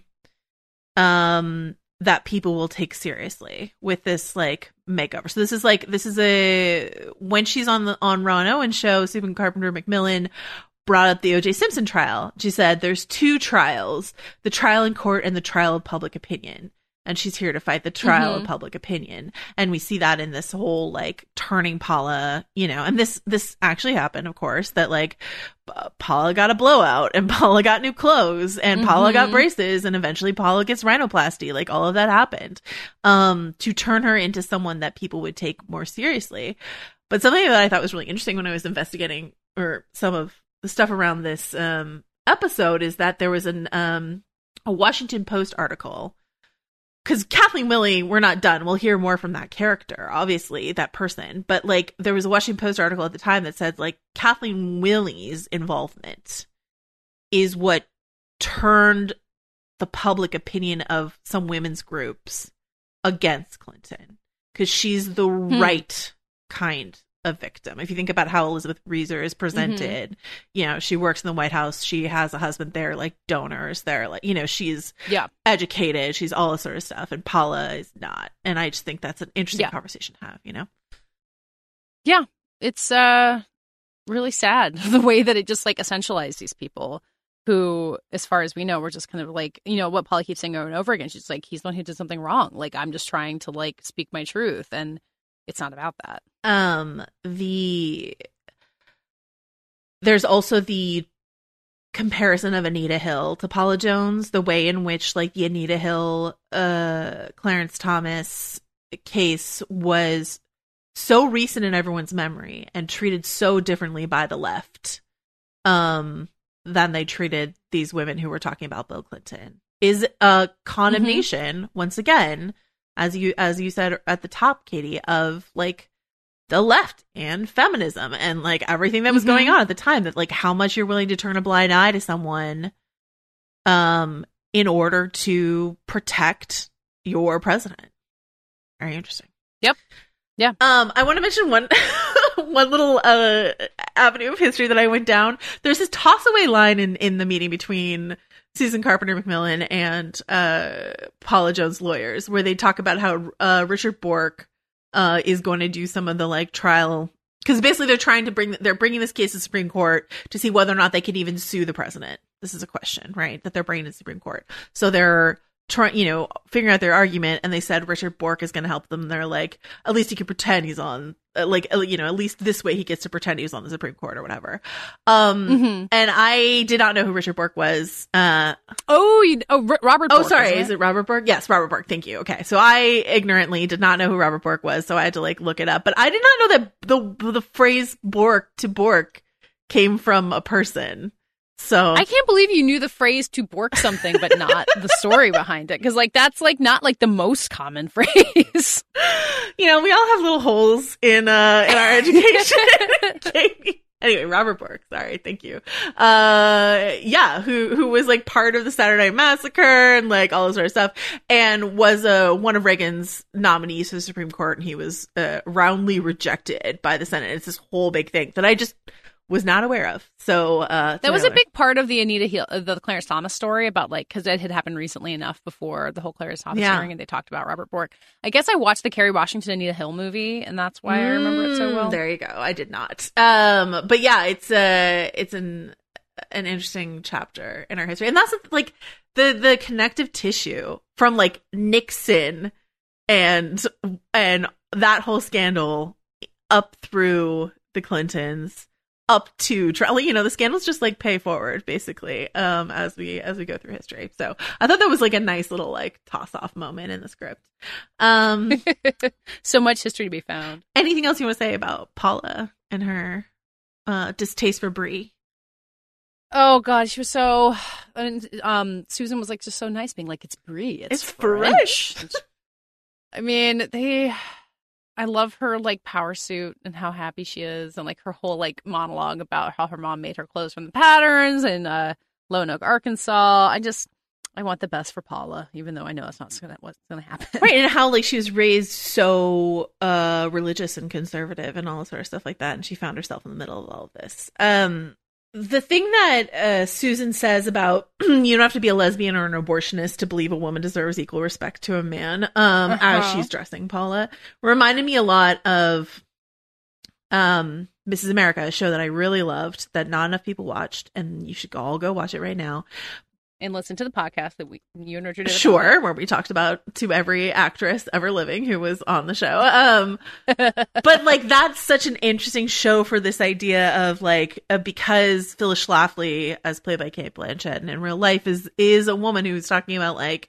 um, that people will take seriously with this like makeover. So this is like, this is a, when she's on the, on Ron Owens show, Susan Carpenter McMillan brought up the O J Simpson trial. She said there's two trials, the trial in court and the trial of public opinion. And she's here to fight the trial Mhm. of public opinion. And we see that in this whole like turning Paula, you know, and this, this actually happened, of course, that like uh, Paula got a blowout and Paula got new clothes and Paula got Mhm. braces and eventually Paula gets rhinoplasty. Like all of that happened, um, to turn her into someone that people would take more seriously. But something that I thought was really interesting when I was investigating or some of the stuff around this um, episode is that there was an um, a Washington Post article, because Kathleen Willey, we're not done. We'll hear more from that character, obviously, that person. But like, there was a Washington Post article at the time that said like Kathleen Willey's involvement is what turned the public opinion of some women's groups against Clinton, because she's the Hmm. right kind of victim. If you think about how Elizabeth Reeser is presented, mm-hmm. you know, she works in the White House, she has a husband there, like donors there, like, you know, she's yeah. educated, she's all this sort of stuff, and Paula is not. And I just think that's an interesting yeah. conversation to have, you know? Yeah. It's uh really sad the way that it just like essentialized these people who, as far as we know, were just kind of like, you know, what Paula keeps saying over and over again. She's like, he's the one who did something wrong. Like, I'm just trying to like speak my truth. And it's not about that. Um, the there's also the comparison of Anita Hill to Paula Jones, the way in which like the Anita Hill, uh, Clarence Thomas case was so recent in everyone's memory and treated so differently by the left, um, than they treated these women who were talking about Bill Clinton, is a condemnation, mm-hmm. once again, as you as you said at the top, Katie, of like the left and feminism and like everything that was mm-hmm. going on at the time, that like how much you're willing to turn a blind eye to someone um in order to protect your president. Very interesting. Yep. Yeah. Um, I want to mention one one little uh avenue of history that I went down. There's this toss away line in, in the meeting between Susan Carpenter McMillan and uh Paula Jones lawyers, where they talk about how uh Richard Bork uh is going to do some of the like trial, because basically they're trying to bring they're bringing this case to the Supreme Court to see whether or not they can even sue the president. This is a question, right, that they're bringing to the Supreme Court. So they're trying, you know, figuring out their argument, and they said Richard Bork is going to help them. They're like, at least he can pretend he's on, uh, like, uh, you know, at least this way he gets to pretend he was on the Supreme Court or whatever. Um, mm-hmm. And I did not know who Richard Bork was. Uh, oh, you, oh, R- Robert Bork. Oh, sorry. Is it Robert Bork? Yes, Robert Bork. Thank you. Okay. So I ignorantly did not know who Robert Bork was, so I had to like look it up. But I did not know that the the phrase Bork to Bork came from a person. So I can't believe you knew the phrase to bork something, but not the story behind it. Because like that's like not like the most common phrase. You know, we all have little holes in uh in our education. Anyway, Robert Bork. Sorry, thank you. Uh, yeah, who who was like part of the Saturday Night Massacre and like all this sort of stuff, and was uh, one of Reagan's nominees for the Supreme Court, and he was uh, roundly rejected by the Senate. It's this whole big thing that I just was not aware of. So uh, that was a big part of the Anita Hill, uh, the Clarence Thomas story about like, because it had happened recently enough before the whole Clarence Thomas yeah. hearing, and they talked about Robert Bork. I guess I watched the Kerry Washington Anita Hill movie, and that's why mm, I remember it so well. There you go. I did not. Um, but yeah, it's a it's an an interesting chapter in our history, and that's like the the connective tissue from like Nixon and and that whole scandal up through the Clintons. Up to trial, you know, the scandals just like pay forward basically um as we as we go through history. So I thought that was like a nice little like toss off moment in the script. Um so much history to be found. Anything else you want to say about Paula and her uh distaste for Brie? Oh god, she was so and um Susan was like just so nice, being like, it's Brie, it's, it's fresh. fresh. I mean, they I love her like power suit and how happy she is, and like her whole like monologue about how her mom made her clothes from the patterns in uh, Lone Oak, Arkansas. I just I want the best for Paula, even though I know that's not gonna, what's going to happen. Right, and how like she was raised so uh, religious and conservative and all this sort of stuff like that, and she found herself in the middle of all of this. Um, the thing that uh, Susan says about you don't have to be a lesbian or an abortionist to believe a woman deserves equal respect to a man, um, uh-huh. as she's dressing Paula, reminded me a lot of um, Missus America, a show that I really loved that not enough people watched, and you should all go watch it right now. And listen to the podcast that we you and Richard did. Sure, where we talked about to every actress ever living who was on the show. Um, but like that's such an interesting show for this idea of like uh, because Phyllis Schlafly, as played by Cate Blanchett, and in real life is is a woman who's talking about like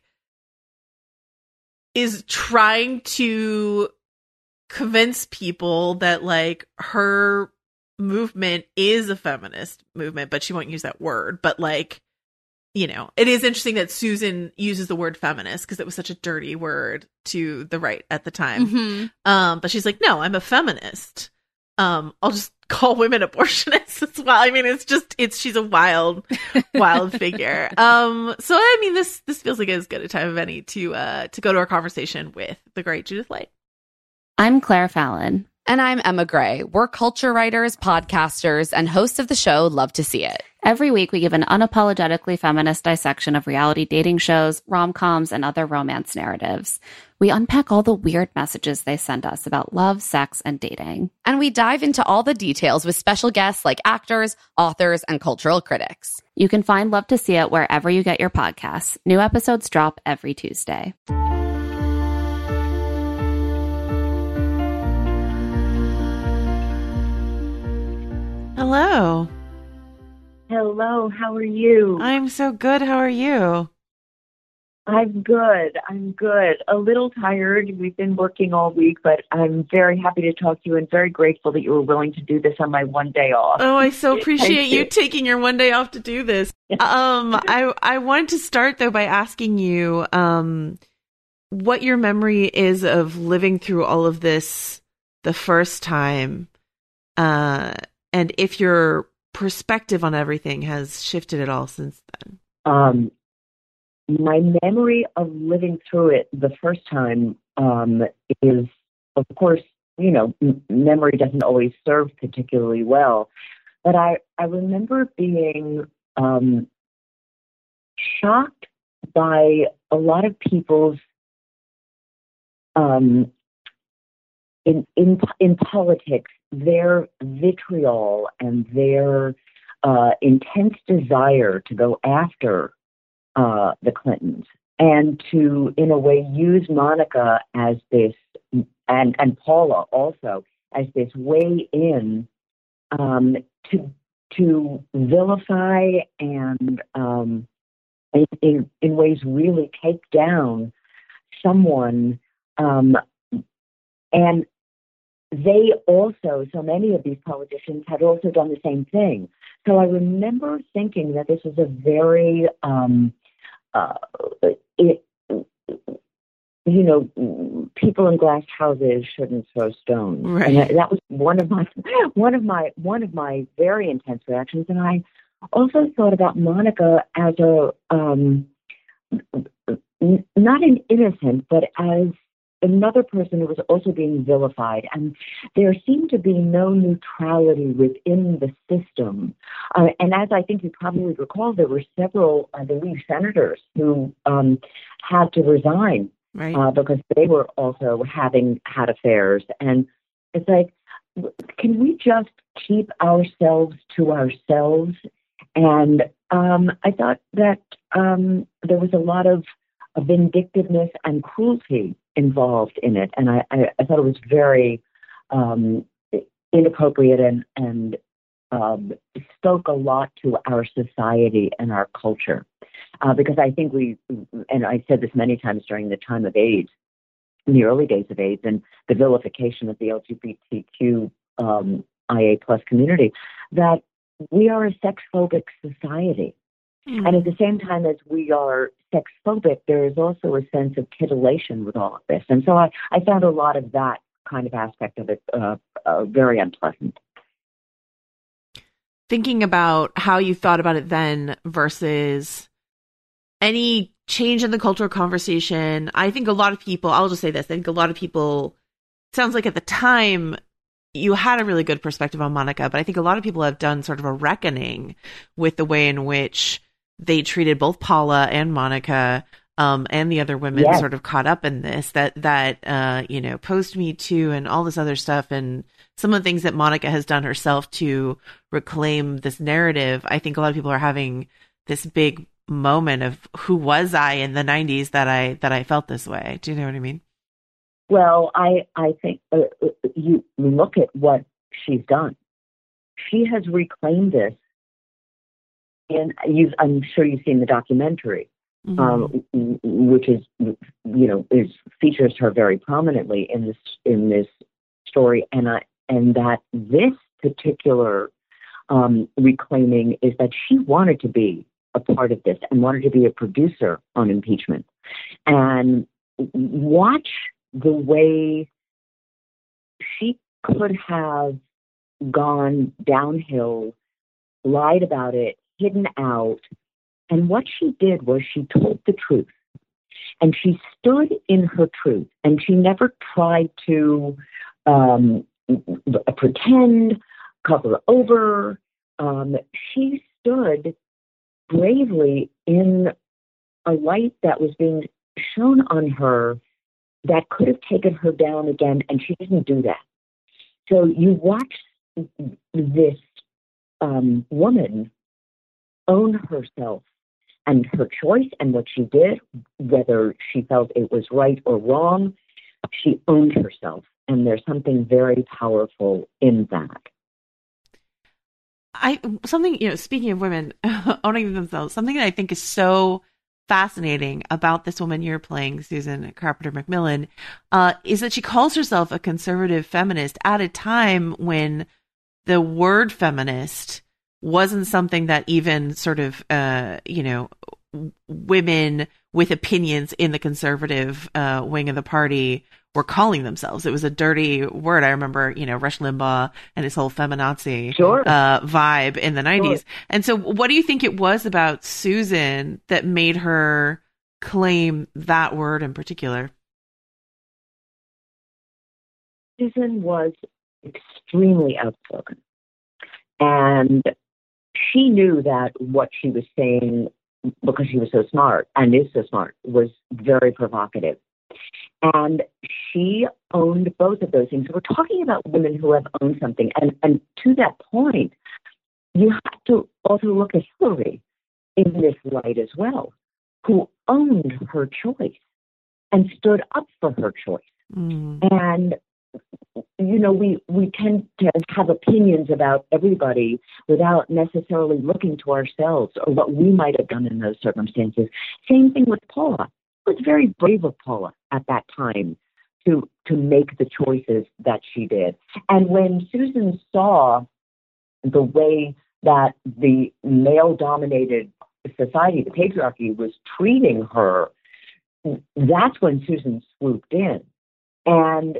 is trying to convince people that like her movement is a feminist movement, but she won't use that word. But like. You know, it is interesting that Susan uses the word feminist because it was such a dirty word to the right at the time. Mm-hmm. Um, but she's like, no, I'm a feminist. Um, I'll just call women abortionists as well. I mean, it's just, it's, she's a wild, wild figure. Um, so I mean, this, this feels like as good a time of any to, uh, to go to our conversation with the great Judith Light. I'm Claire Fallon. And I'm Emma Gray. We're culture writers, podcasters, and hosts of the show Love to See It. Every week, we give an unapologetically feminist dissection of reality dating shows, rom-coms, and other romance narratives. We unpack all the weird messages they send us about love, sex, and dating. And we dive into all the details with special guests like actors, authors, and cultural critics. You can find Love to See It wherever you get your podcasts. New episodes drop every Tuesday. Hello. Hello, how are you? I'm so good. How are you? I'm good. I'm good. A little tired. We've been working all week, but I'm very happy to talk to you and very grateful that you were willing to do this on my one day off. Oh, I so appreciate you. you taking your one day off to do this. um, I I wanted to start though by asking you um what your memory is of living through all of this the first time, uh, and if your perspective on everything has shifted at all since then. Um, my memory of living through it the first time um, is, of course, you know, m- memory doesn't always serve particularly well. But I, I remember being um, shocked by a lot of people's um, in in in politics, their vitriol and their uh, intense desire to go after uh, the Clintons and to, in a way, use Monica as this, and and Paula also as this way in um, to to vilify and um, in, in in ways really take down someone, um, and they also, so many of these politicians had also done the same thing. So I remember thinking that this was a very, um, uh, it, you know, people in glass houses shouldn't throw stones. Right. And that, that was one of my, one of my, one of my very intense reactions. And I also thought about Monica as a, um, n- not an innocent, but as another person who was also being vilified. And there seemed to be no neutrality within the system. Uh, and as I think you probably recall, there were several, I believe, senators who um, had to resign right. uh, because they were also having had affairs. And it's like, can we just keep ourselves to ourselves? And um, I thought that um, there was a lot of, of vindictiveness and cruelty involved in it, and I, I, I thought it was very um, inappropriate and, and um, spoke a lot to our society and our culture. Uh, because I think we, and I said this many times during the time of AIDS, in the early days of AIDS, and the vilification of the L G B T Q um, I A plus community, that we are a sex-phobic society. Mm. And at the same time as we are sex-phobic, there is also a sense of titillation with all of this. And so I, I found a lot of that kind of aspect of it uh, uh, very unpleasant. Thinking about how you thought about it then versus any change in the cultural conversation, I think a lot of people, I'll just say this, I think a lot of people, it sounds like at the time, you had a really good perspective on Monica, but I think a lot of people have done sort of a reckoning with the way in which they treated both Paula and Monica um, and the other women yes. sort of caught up in this, that, that uh, you know, post Me Too and all this other stuff, and some of the things that Monica has done herself to reclaim this narrative. I think a lot of people are having this big moment of who was I in the nineties that I that I felt this way. Do you know what I mean? Well, I, I think uh, you look at what she's done. She has reclaimed this. And you've, I'm sure you've seen the documentary, mm-hmm. um, which is, you know, is features her very prominently in this in this story, and I, and that this particular um, reclaiming is that she wanted to be a part of this and wanted to be a producer on impeachment, and watch the way she could have gone downhill, lied about it, hidden out. And what she did was she told the truth. And she stood in her truth. And she never tried to um, pretend, cover over. Um, she stood bravely in a light that was being shown on her that could have taken her down again, and she didn't do that. So you watch this um, woman own herself and her choice and what she did, whether she felt it was right or wrong. She owned herself, and there's something very powerful in that. I something, you know, speaking of women owning themselves, something that I think is so fascinating about this woman you're playing, Susan Carpenter McMillan, uh, is that she calls herself a conservative feminist at a time when the word feminist wasn't something that even sort of, uh, you know, women with opinions in the conservative uh, wing of the party were calling themselves. It was a dirty word. I remember, you know, Rush Limbaugh and his whole feminazi sure. uh, vibe in the nineties. Sure. And so what do you think it was about Susan that made her claim that word in particular? Susan was extremely outspoken. And she knew that what she was saying, because she was so smart and is so smart, was very provocative. And she owned both of those things. So we're talking about women who have owned something. And, and to that point, you have to also look at Hillary in this light as well, who owned her choice and stood up for her choice. Mm. And, you know, we, we tend to have opinions about everybody without necessarily looking to ourselves or what we might have done in those circumstances. Same thing with Paula. It was very brave of Paula at that time to to make the choices that she did. And when Susan saw the way that the male-dominated society, the patriarchy, was treating her, that's when Susan swooped in and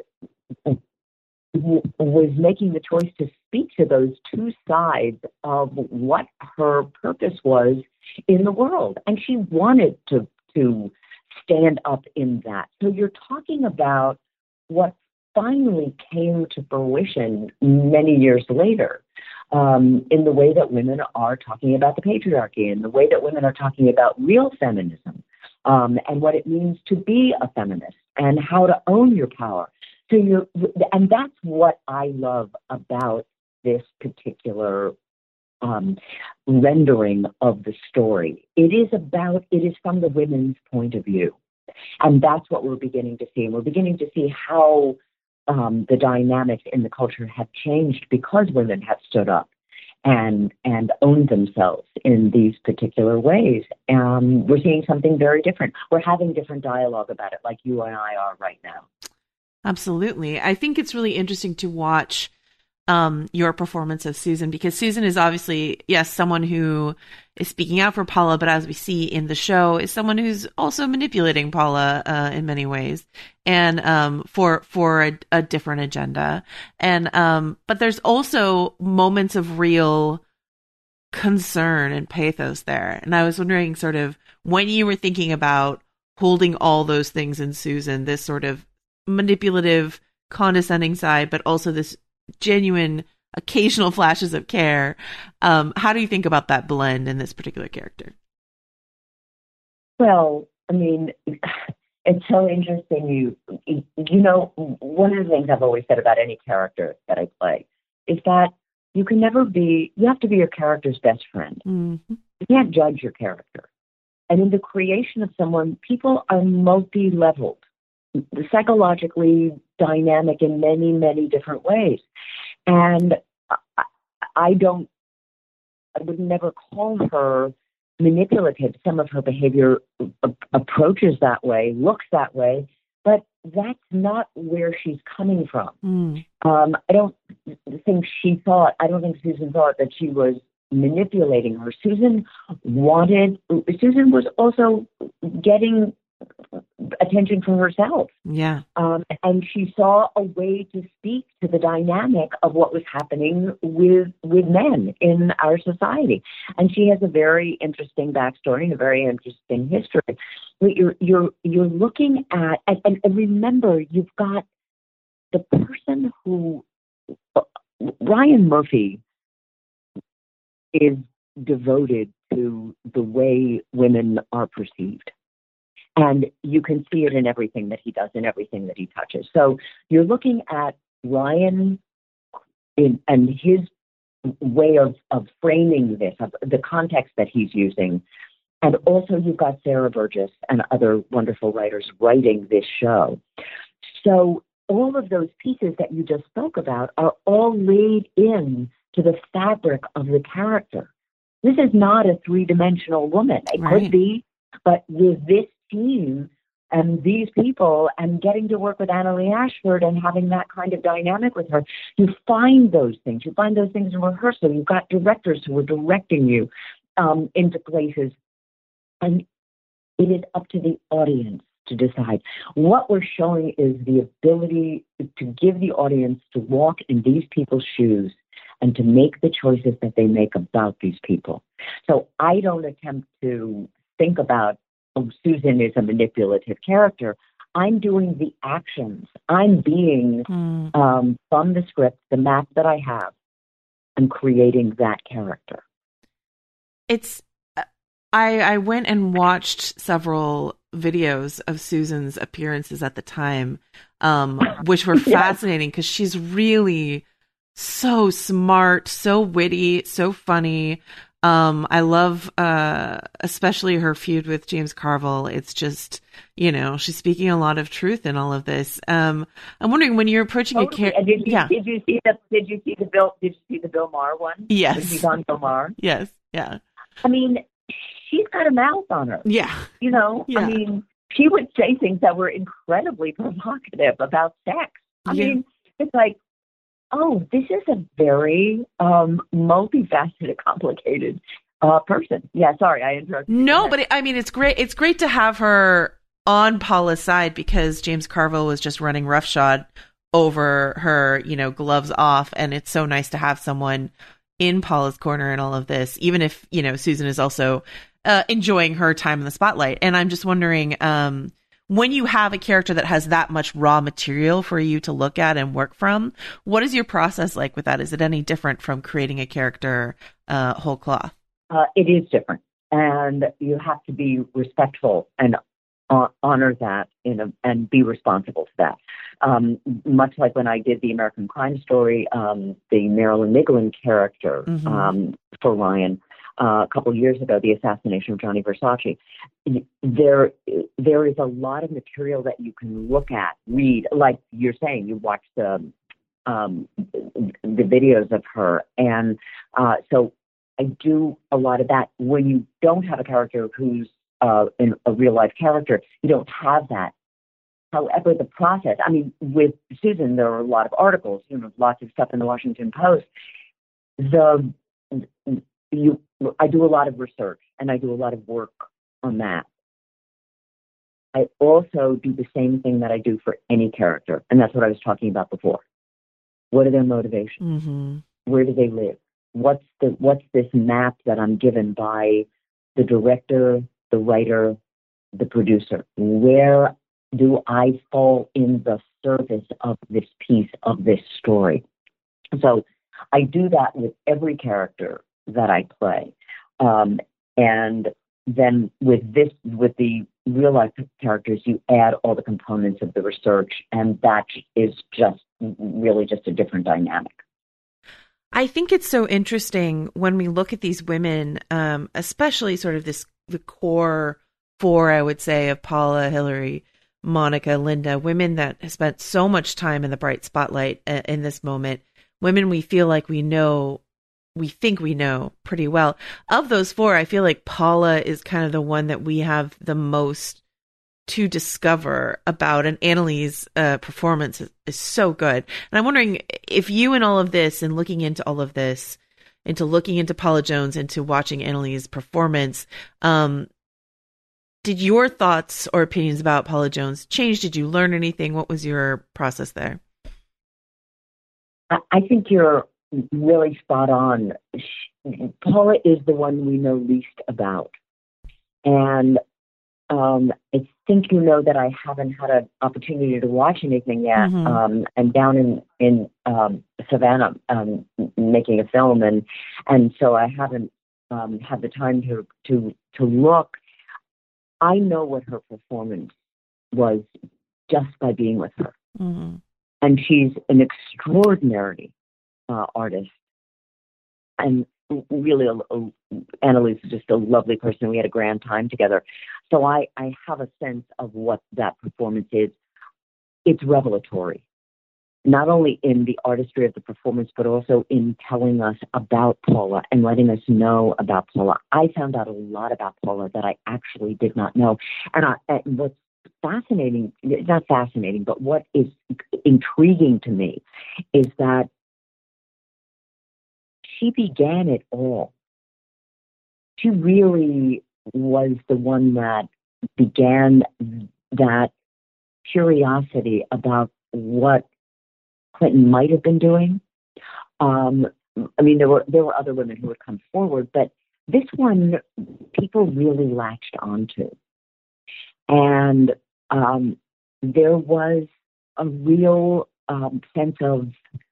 was making the choice to speak to those two sides of what her purpose was in the world. And she wanted to, to stand up in that. So you're talking about what finally came to fruition many years later. Um, in the way that women are talking about the patriarchy, in the way that women are talking about real feminism, um, and what it means to be a feminist, and how to own your power. So you're, and that's what I love about this particular um, rendering of the story. It is about, it is from the women's point of view, and that's what we're beginning to see. And we're beginning to see how Um, the dynamics in the culture have changed because women have stood up and and owned themselves in these particular ways. Um, we're seeing something very different. We're having different dialogue about it, like you and I are right now. Absolutely. I think it's really interesting to watch um, your performance of Susan, because Susan is obviously, yes, someone who is speaking out for Paula, but as we see in the show, is someone who's also manipulating Paula uh, in many ways, and um, for for a, a different agenda. And um, but there's also moments of real concern and pathos there. And I was wondering, sort of, when you were thinking about holding all those things in Susan, this sort of manipulative, condescending side, but also this genuine occasional flashes of care. Um, how do you think about that blend in this particular character? Well, I mean, it's so interesting. You, you know, one of the things I've always said about any character that I play is that you can never be, you have to be your character's best friend. Mm-hmm. You can't judge your character. And in the creation of someone, people are multi-leveled, psychologically dynamic in many, many different ways. And I, I don't, I would never call her manipulative. Some of her behavior a- approaches that way, looks that way, but that's not where she's coming from. Mm. Um, I don't think she thought, I don't think Susan thought that she was manipulating her. Susan wanted, Susan was also getting attention for herself. Yeah. Um, and she saw a way to speak to the dynamic of what was happening with with men in our society. And she has a very interesting backstory and a very interesting history. But you're you're you're looking at and, and, and remember, you've got the person who uh, Ryan Murphy is devoted to the way women are perceived. And you can see it in everything that he does, in everything that he touches. So you're looking at Ryan in, and his way of, of framing this, of the context that he's using. And also you've got Sarah Burgess and other wonderful writers writing this show. So all of those pieces that you just spoke about are all laid in to the fabric of the character. This is not a three-dimensional woman. It right. could be, but with this team and these people and getting to work with Annalee Ashford and having that kind of dynamic with her, you find those things. You find those things in rehearsal. You've got directors who are directing you um, into places. And it is up to the audience to decide. What we're showing is the ability to give the audience to walk in these people's shoes and to make the choices that they make about these people. So I don't attempt to think about, oh, Susan is a manipulative character. I'm doing the actions. I'm being Mm. um, from the script, the map that I have. I'm creating that character. It's I I went and watched several videos of Susan's appearances at the time, um, which were Yes. fascinating because she's really so smart, so witty, so funny. Um, I love uh, especially her feud with James Carville. It's just, you know, she's speaking a lot of truth in all of this. Um, I'm wondering when you're approaching Totally. a character. And did you, Yeah. did you see the Did you see the Bill? Did you see the Bill Maher one? Yes. When she's on Bill Maher. Yes. Yeah. I mean, she's got a mouth on her. Yeah. You know, Yeah. I mean, she would say things that were incredibly provocative about sex. I Yeah. mean, it's like, oh, this is a very um, multifaceted, complicated uh, person. Yeah, sorry, I interrupted. you. No, but it, I mean, it's great. It's great to have her on Paula's side because James Carville was just running roughshod over her, you know, gloves off. And it's so nice to have someone in Paula's corner in all of this, even if, you know, Susan is also uh, enjoying her time in the spotlight. And I'm just wondering, um, when you have a character that has that much raw material for you to look at and work from, what is your process like with that? Is it any different from creating a character uh, whole cloth? Uh, it is different, and you have to be respectful and uh, honor that in a, and be responsible to that. Um, much like when I did the American Crime Story, um, the Marilyn Miglin character Mhm. um, for Ryan uh, a couple of years ago, the assassination of Gianni Versace. There, there is a lot of material that you can look at, read, like you're saying. You watch the um, the videos of her, and uh, so. I do a lot of that. When you don't have a character who's uh, in a real life character, you don't have that. However, the process, I mean, with Susan, there are a lot of articles, you know, lots of stuff in the Washington Post. The you, I do a lot of research and I do a lot of work on that. I also do the same thing that I do for any character, and that's what I was talking about before. What are their motivations? Mm-hmm. Where do they live? What's the what's this map that I'm given by the director, the writer, the producer? Where do I fall in the service of this piece of this story? So I do that with every character that I play, um, and then with this with the real life characters, you add all the components of the research, and that is just really just a different dynamic. I think it's so interesting when we look at these women, um, especially sort of this the core four, I would say, of Paula, Hillary, Monica, Linda, women that have spent so much time in the bright spotlight uh, in this moment, women we feel like we know, we think we know pretty well. Of those four, I feel like Paula is kind of the one that we have the most to discover about, and Annalise' uh, performance is, is so good. And I'm wondering if you, in all of this and looking into all of this, into looking into Paula Jones, into watching Annalise' performance, um, did your thoughts or opinions about Paula Jones change? Did you learn anything? What was your process there? I think you're really spot on. She, Paula is the one we know least about. And um, I think you know that I haven't had an opportunity to watch anything yet. Mhm. Um, I'm down in, in um, Savannah um, making a film, and and so I haven't um, had the time to, to, to look. I know what her performance was just by being with her. Mm-hmm. And she's an extraordinary uh, artist. And really, a, a, Annalise is just a lovely person. We had a grand time together. So I, I have a sense of what that performance is. It's revelatory, not only in the artistry of the performance, but also in telling us about Paula and letting us know about Paula. I found out a lot about Paula that I actually did not know. And, I, and what's fascinating, not fascinating, but what is intriguing to me is that she began it all. She really was the one that began that curiosity about what Clinton might have been doing. Um, I mean, there were there were other women who would come forward, but this one people really latched onto. And um, there was a real um, sense of,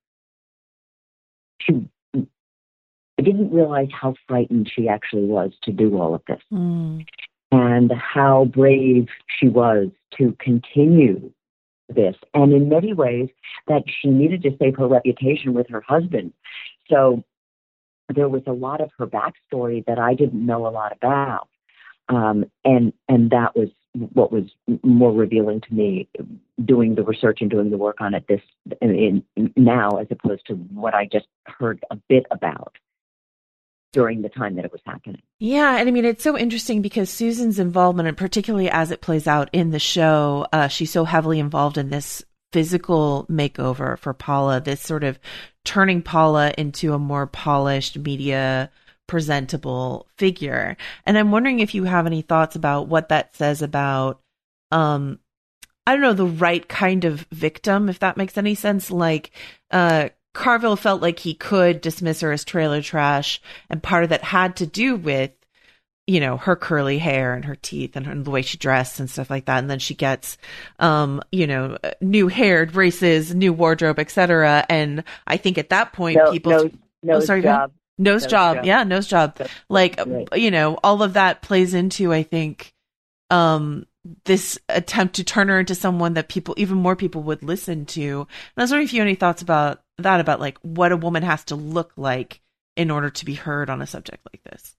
she, I didn't realize how frightened she actually was to do all of this. Mm. And how brave she was to continue this. And in many ways, that she needed to save her reputation with her husband. So there was a lot of her backstory that I didn't know a lot about. Um, and and that was what was more revealing to me, doing the research and doing the work on it this in, in now, as opposed to what I just heard a bit about during the time that it was happening. Yeah, and I mean, it's so interesting because Susan's involvement, and particularly as it plays out in the show, uh, she's so heavily involved in this physical makeover for Paula, this sort of turning Paula into a more polished, media presentable figure. And I'm wondering if you have any thoughts about what that says about, um, I don't know, the right kind of victim, if that makes any sense. Like, uh, Carville felt like he could dismiss her as trailer trash, and part of that had to do with, you know, her curly hair and her teeth and, her, and the way she dressed and stuff like that. And then she gets, um, you know, new hair, braces, new wardrobe, et cetera. And I think at that point, no, people, nose, nose oh, sorry, job, nose, nose job, job, yeah, nose job, like right. you know, all of that plays into, I think, um. this attempt to turn her into someone that people, even more people would listen to. And I was wondering if you have any thoughts about that, about like what a woman has to look like in order to be heard on a subject like this.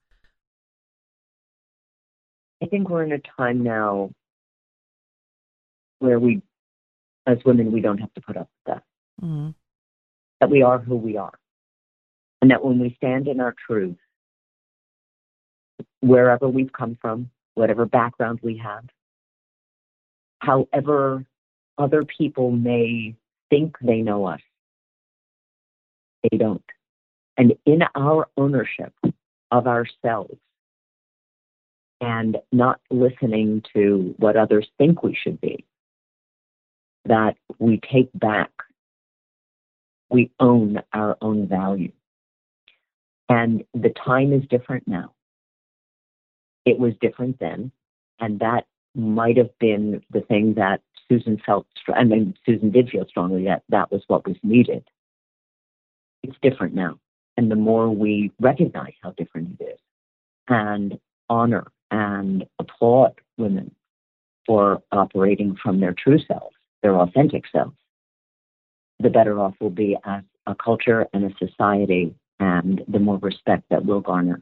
I think we're in a time now where we, as women, we don't have to put up with that. Mm-hmm. That we are who we are. And that when we stand in our truth, wherever we've come from, whatever background we have, however other people may think they know us, they don't. And in our ownership of ourselves and not listening to what others think we should be, that we take back, we own our own value. And the time is different now. It was different then, and that might have been the thing that Susan felt, I mean, Susan did feel strongly that that was what was needed. It's different now. And the more we recognize how different it is and honor and applaud women for operating from their true selves, their authentic selves, the better off we'll be as a culture and a society, and the more respect that we'll garner.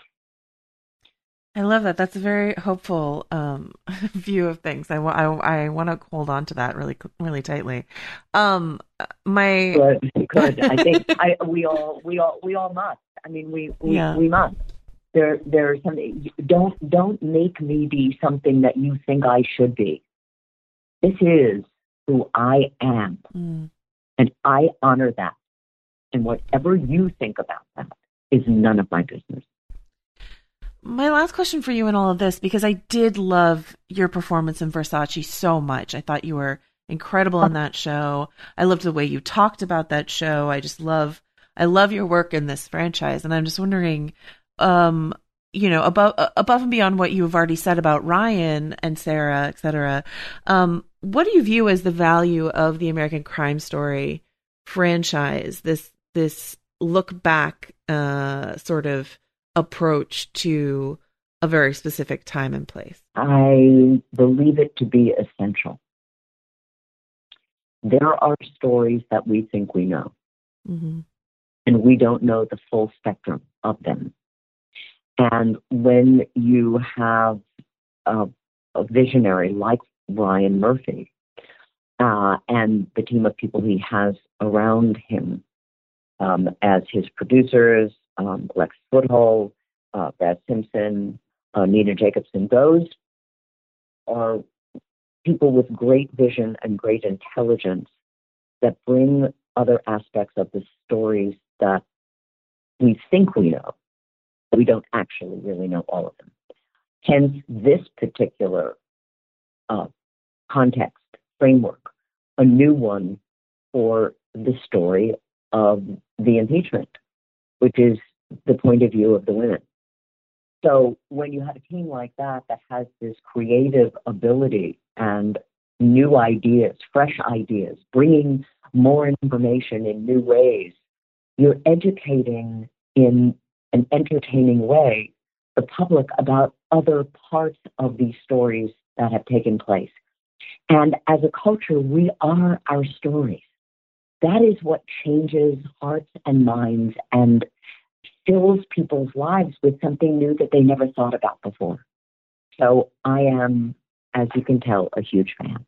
I love that. That's a very hopeful um, view of things. I, I, I want to hold on to that really, really tightly. Um, my good, good. I think I, we all, we all, we all must. I mean, we, we, yeah. we must. There, there's something. Don't, don't make me be something that you think I should be. This is who I am, mm. and I honor that. And whatever you think about that is none of my business. My last question for you in all of this, because I did love your performance in Versace so much. I thought you were incredible in that show. I loved the way you talked about that show. I just love, I love your work in this franchise. And I'm just wondering, um, you know, above, above and beyond what you've already said about Ryan and Sarah, et cetera, um, what do you view as the value of the American Crime Story franchise? This, this look back, uh, sort of approach to a very specific time and place? I believe it to be essential. There are stories that we think we know, mm-hmm. and we don't know the full spectrum of them. And when you have a, a visionary like Ryan Murphy uh, and the team of people he has around him um, as his producers, Um, Lex Woodhull, uh, Brad Simpson, uh, Nina Jacobson, those are people with great vision and great intelligence that bring other aspects of the stories that we think we know, but we don't actually really know all of them. Hence, this particular uh, context, framework, a new one for the story of the impeachment, which is the point of view of the women. So when you have a team like that that has this creative ability and new ideas, fresh ideas, bringing more information in new ways. You're educating in an entertaining way the public about other parts of these stories that have taken place. And as a culture, we are our stories. That is what changes hearts and minds and fills people's lives with something new that they never thought about before. So I am, as you can tell, a huge fan.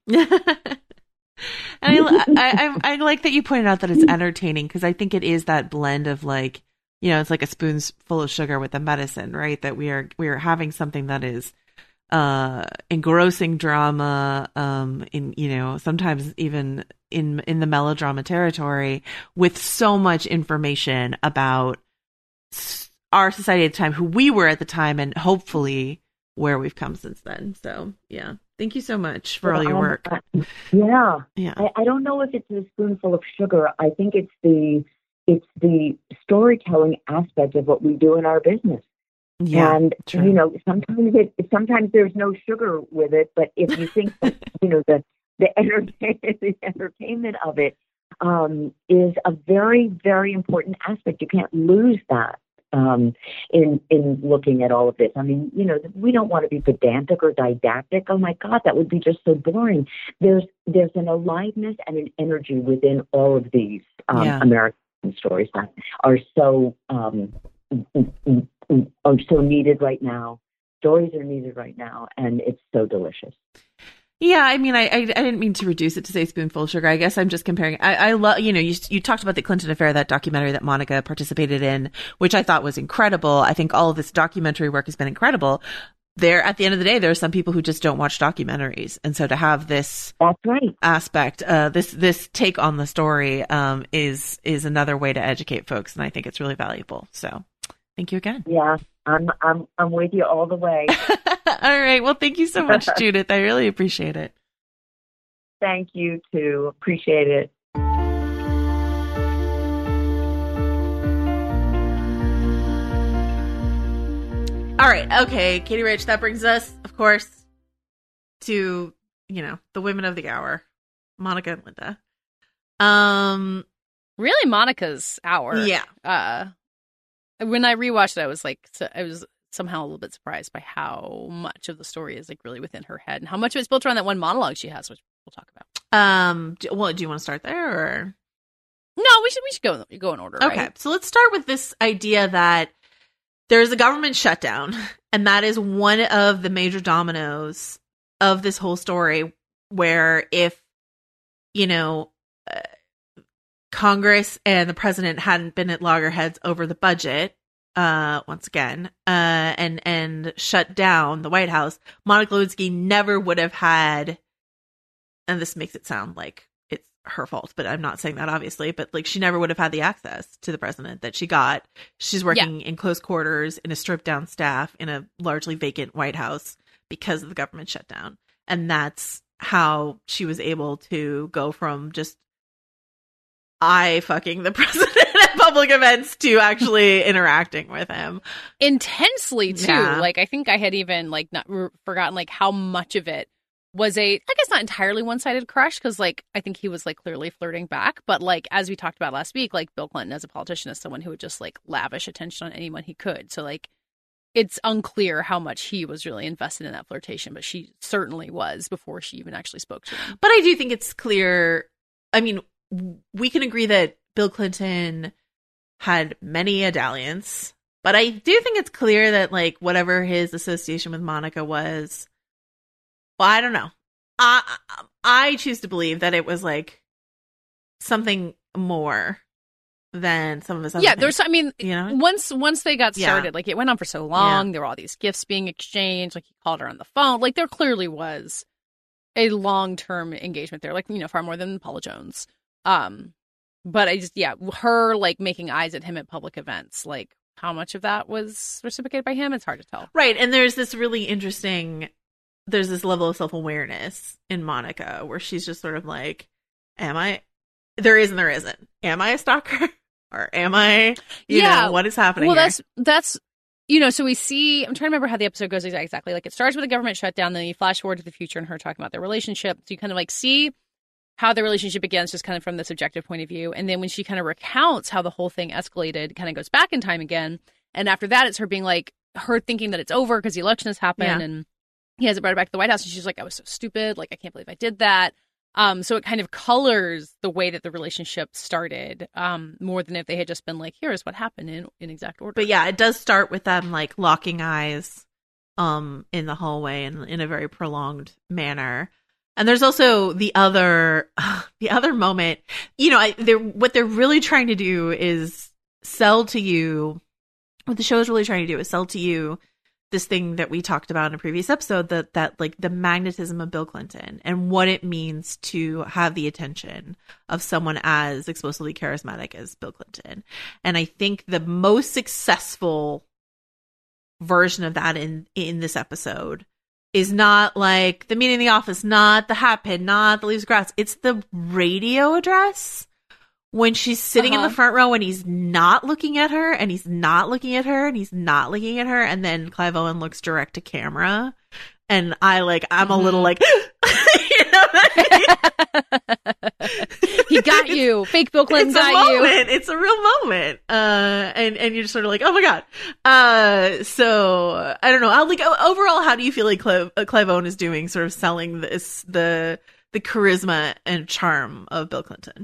And I, I, I like that you pointed out that it's entertaining, because I think it is that blend of, like, you know, it's like a spoonful of sugar with the medicine, right? That we are we are having something that is uh, engrossing drama, um, in, you know, sometimes even in in the melodrama territory, with so much information about our society at the time, who we were at the time, and hopefully where we've come since then. So yeah. Thank you so much for all your work. Um, yeah. Yeah. I, I don't know if it's a spoonful of sugar. I think it's the it's the storytelling aspect of what we do in our business. Yeah. And true. you know, sometimes it sometimes there's no sugar with it, but if you think that, you know, the the entertainment the entertainment of it um, is a very, very important aspect. You can't lose that. Um, in in looking at all of this. I mean, you know, we don't want to be pedantic or didactic. Oh my God, that would be just so boring. There's there's an aliveness and an energy within all of these um, Yeah. American stories that are so um, are so needed right now. Stories are needed right now, and it's so delicious. Yeah, I mean, I, I I didn't mean to reduce it to say spoonful of sugar. I guess I'm just comparing. I, I love, you know, you you talked about the Clinton Affair, that documentary that Monica participated in, which I thought was incredible. I think all of this documentary work has been incredible. There, at the end of the day, there are some people who just don't watch documentaries, and so to have this that's right aspect, uh, this this take on the story, um, is is another way to educate folks, and I think it's really valuable. So, thank you again. Yeah, I'm I'm I'm with you all the way. All right. Well, thank you so much, Judith. I really appreciate it. Thank you too. Appreciate it. All right. Okay, Katie Rich, that brings us, of course, to, you know, the women of the hour, Monica and Linda. Um, really Monica's hour. Yeah. Uh, when I rewatched it, I was like, so, I was somehow a little bit surprised by how much of the story is like really within her head and how much of it's built around that one monologue she has, which we'll talk about. Um, do, well, do you want to start there, or? No, we should we should go go in order. Okay, right? So let's start with this idea that there's a government shutdown, and that is one of the major dominoes of this whole story, where if, you know, uh, Congress and the president hadn't been at loggerheads over the budget, uh, once again, uh, and, and shut down the White House, Monica Lewinsky never would have had, and this makes it sound like it's her fault, but I'm not saying that, obviously, but like she never would have had the access to the president that she got. She's working yeah. in close quarters in a stripped down staff in a largely vacant White House because of the government shutdown. And that's how she was able to go from just I fucking the president at public events to actually interacting with him intensely too. Yeah. Like I think I had even like not r- forgotten like how much of it was a, I guess not entirely one-sided crush, because like I think he was like clearly flirting back, but like as we talked about last week, like Bill Clinton as a politician is someone who would just like lavish attention on anyone he could. So like it's unclear how much he was really invested in that flirtation, but she certainly was before she even actually spoke to him. But I do think it's clear. I mean, we can agree that Bill Clinton had many a dalliance, but I do think it's clear that like whatever his association with Monica was, well, I don't know. I I choose to believe that it was like something more than some of his other yeah, things. there's, I mean, you know? once once they got started, Yeah. like it went on for so long. Yeah. There were all these gifts being exchanged. Like he called her on the phone. Like there clearly was a long term engagement there. Like, you know, far more than Paula Jones. Um, but I just, yeah, her like making eyes at him at public events, like how much of that was reciprocated by him, it's hard to tell. Right. And there's this really interesting, there's this level of self-awareness in Monica where she's just sort of like, am I, there is and there isn't. Am I a stalker? Or am I, you yeah. know, what is happening Well, here? that's, that's you know, so we see, I'm trying to remember how the episode goes exactly. Like it starts with a government shutdown, then you flash forward to the future and her talking about their relationship. So you kind of like see how the relationship begins just kind of from the subjective point of view. And then when she kind of recounts how the whole thing escalated, kind of goes back in time again. And after that, it's her being like, her thinking that it's over because the election has happened yeah. and he hasn't brought her back to the White House. And she's like, I was so stupid. Like, I can't believe I did that. Um, so it kind of colors the way that the relationship started um, more than if they had just been like, here's what happened in, in exact order. But yeah, it does start with them like locking eyes um, in the hallway and in a very prolonged manner. And there's also the other, the other moment, you know, I, they're, what they're really trying to do is sell to you, what the show is really trying to do is sell to you this thing that we talked about in a previous episode, that, that like the magnetism of Bill Clinton and what it means to have the attention of someone as explosively charismatic as Bill Clinton. And I think the most successful version of that in, in this episode is not like the meeting in the office, not the hat pin, not the leaves of grass. It's the radio address when she's sitting uh-huh. in the front row and he's not looking at her and he's not looking at her and he's not looking at her. And then Clive Owen looks direct to camera. And I like, I'm mm-hmm. a little like, you know what I mean? He got you. Fake Bill Clinton it's got a you. Moment. It's a real moment. Uh, and, and you're just sort of like, oh my God. Uh, so I don't know. I'll like overall, how do you feel like Clive, uh, Clive Owen is doing sort of selling this, the, the charisma and charm of Bill Clinton?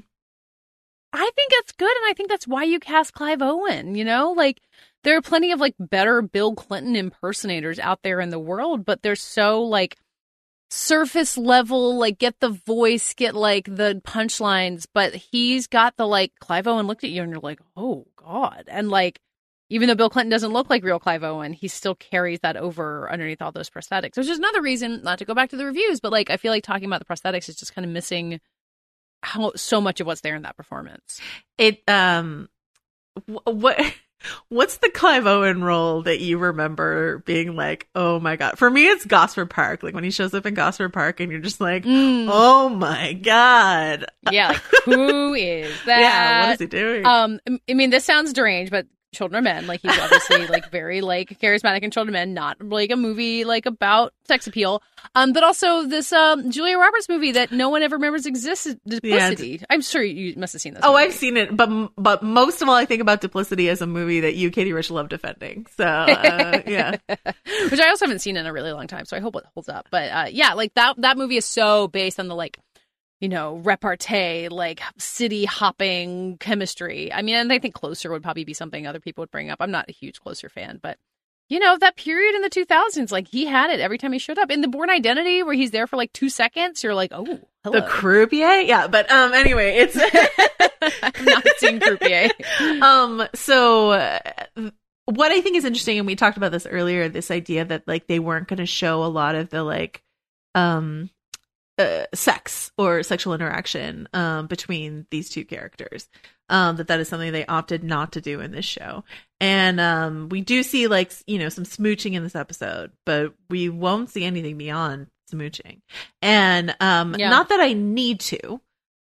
I think that's good, and I think that's why you cast Clive Owen, you know? Like, there are plenty of, like, better Bill Clinton impersonators out there in the world, but they're so, like, surface level, like, get the voice, get, like, the punchlines, but he's got the, like, Clive Owen looked at you, and you're like, oh, God. And, like, even though Bill Clinton doesn't look like real Clive Owen, he still carries that over underneath all those prosthetics. Which is another reason, not to go back to the reviews, but, like, I feel like talking about the prosthetics is just kind of missing how so much of what's there in that performance. It um what what's the Clive Owen role that you remember being like, oh my God? For me, it's Gosford Park. Like when he shows up in Gosford Park and you're just like, mm. oh my God. Yeah, like who is that? Yeah, what is he doing? Um I mean, this sounds deranged, but Children of Men, like he's obviously like very like charismatic in Children of Men, not like a movie like about sex appeal. Um, but also this um Julia Roberts movie that no one ever remembers exists, Duplicity. Yeah, I'm sure you must have seen this. Oh, movie. I've seen it, but but most of all, I think about Duplicity as a movie that you, Katie Rich, love defending. So uh, yeah, which I also haven't seen in a really long time, so I hope it holds up. But uh, yeah, like that that movie is so based on the like, you know, repartee, like city hopping chemistry. I mean, and I think Closer would probably be something other people would bring up. I'm not a huge Closer fan, but you know, that period in the two thousands, like he had it every time he showed up. In The Bourne Identity, where he's there for like two seconds, you're like, oh, hello. The croupier? Yeah, but um, anyway, it's I've not seen Croupier. um, so uh, what I think is interesting, and we talked about this earlier, this idea that like they weren't going to show a lot of the like um. Uh, sex or sexual interaction um, between these two characters. Um, that that is something they opted not to do in this show. And um, we do see like, you know, some smooching in this episode, but we won't see anything beyond smooching. And um, yeah. not that I need to,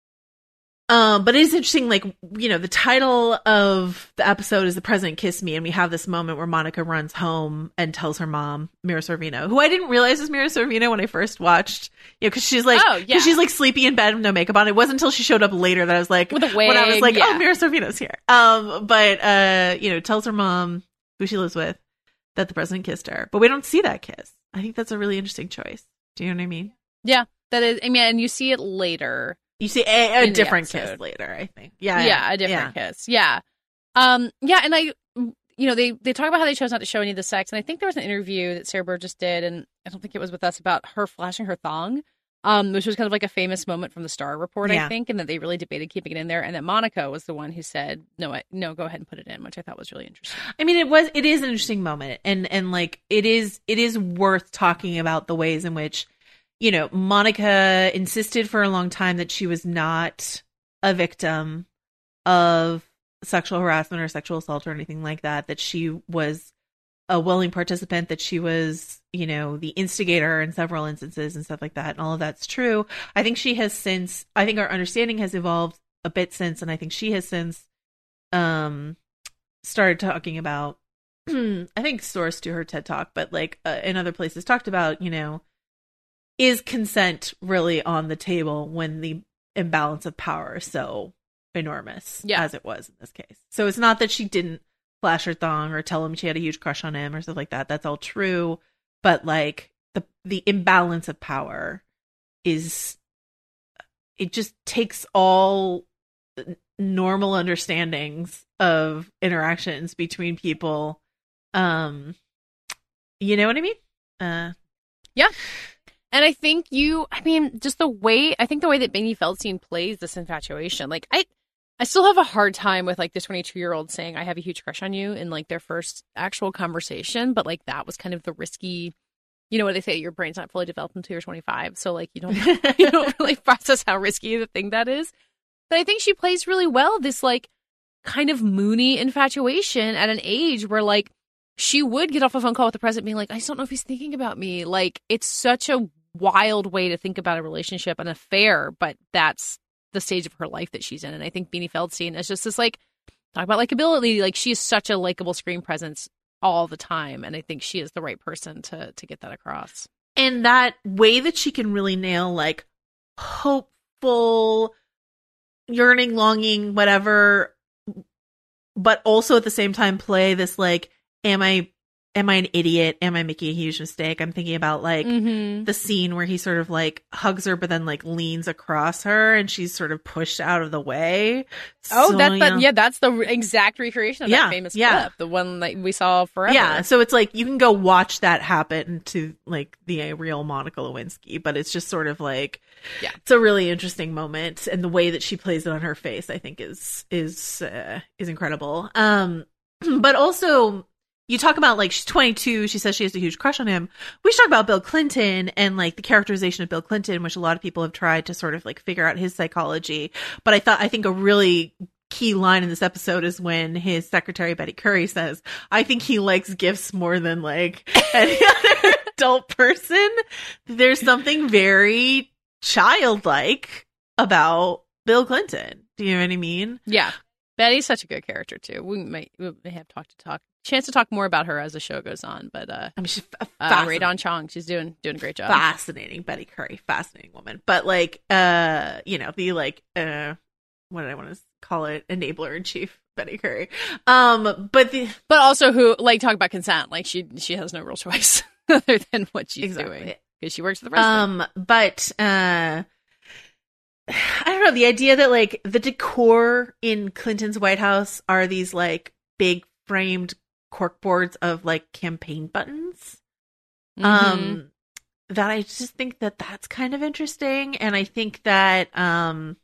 um, but it is interesting, like, you know, the title of the episode is The President Kissed Me, and we have this moment where Monica runs home and tells her mom, Mira Sorvino, who I didn't realize was Mira Sorvino when I first watched, you know, because she's like, oh, yeah. she's like sleepy in bed with no makeup on. It wasn't until she showed up later that I was like, with a wig, when I was like, yeah. oh, Mira Sorvino's here. Um, but uh, you know, tells her mom, who she lives with, that the president kissed her, but we don't see that kiss. I think that's a really interesting choice. Do you know what I mean? Yeah, that is. I mean, and you see it later. You see a, a different kiss later, I think. Yeah, yeah, yeah a different yeah. kiss. Yeah, um, yeah, and I, you know, they they talk about how they chose not to show any of the sex, and I think there was an interview that Sarah Burgess did, and I don't think it was with us, about her flashing her thong, um, which was kind of like a famous moment from the Star Report, yeah. I think, and that they really debated keeping it in there, and that Monica was the one who said, no, I, no, go ahead and put it in, which I thought was really interesting. I mean, it was, it is an interesting moment, and and like it is, it is worth talking about the ways in which, you know, Monica insisted for a long time that she was not a victim of sexual harassment or sexual assault or anything like that, that she was a willing participant, that she was, you know, the instigator in several instances and stuff like that. And all of that's true. I think she has since, I think our understanding has evolved a bit since, and I think she has since um, started talking about I think sourced to her TED Talk, but like uh, in other places talked about, you know, is consent really on the table when the imbalance of power is so enormous yeah. as it was in this case? So it's not that she didn't flash her thong or tell him she had a huge crush on him or stuff like that. That's all true. But like the the imbalance of power is, it just takes all normal understandings of interactions between people. Um, you know what I mean? Uh, yeah. And I think you, I mean, just the way, I think the way that Beanie Feldstein plays this infatuation, like I, I still have a hard time with like the twenty-two year old saying, I have a huge crush on you in like their first actual conversation. But like that was kind of the risky, you know what they say, your brain's not fully developed until you're twenty-five. So like you don't, you don't really process how risky the thing that is. But I think she plays really well this like kind of moony infatuation at an age where like she would get off a phone call with the president being like, I just don't know if he's thinking about me. Like, it's such a wild way to think about a relationship, an affair, but that's the stage of her life that she's in. And I think Beanie Feldstein is just this like, talk about likability. Like, she is such a likable screen presence all the time. And I think she is the right person to to get that across. And that way that she can really nail like hopeful, yearning, longing, whatever, but also at the same time play this like, am I am I an idiot? Am I making a huge mistake? I'm thinking about like mm-hmm. the scene where he sort of like hugs her but then like leans across her and she's sort of pushed out of the way. Oh, so, that's you that, know. yeah, that's the exact recreation of Yeah, that famous yeah. clip, the one that we saw forever. Yeah, so it's like you can go watch that happen to like the uh, real Monica Lewinsky, but it's just sort of like, yeah, it's a really interesting moment, and the way that she plays it on her face, I think, is is uh, is incredible. Um, but also, you talk about like she's twenty-two, she says she has a huge crush on him. We should talk about Bill Clinton and like the characterization of Bill Clinton, which a lot of people have tried to sort of like figure out his psychology. But I thought I think a really key line in this episode is when his secretary Betty Curry says, I think he likes gifts more than like any other adult person. There's something very childlike about Bill Clinton. Do you know what I mean? Yeah. Betty's such a good character too. We may we may have talked to talk chance to talk more about her as the show goes on, but uh, I mean, she's uh, Ray Dawn Chong, she's doing doing a great job. Fascinating, Betty Curry, fascinating woman. But like, uh, you know, the like, uh, what did I want to call it? Enabler in chief, Betty Curry. Um, but the but also who like talk about consent? Like she she has no real choice other than what she's exactly. doing because she works for the president. Um, but uh. I don't know, the idea that like the decor in Clinton's White House are these like big framed corkboards of like campaign buttons. Mm-hmm. Um, that I just think that that's kind of interesting. And I think that, um,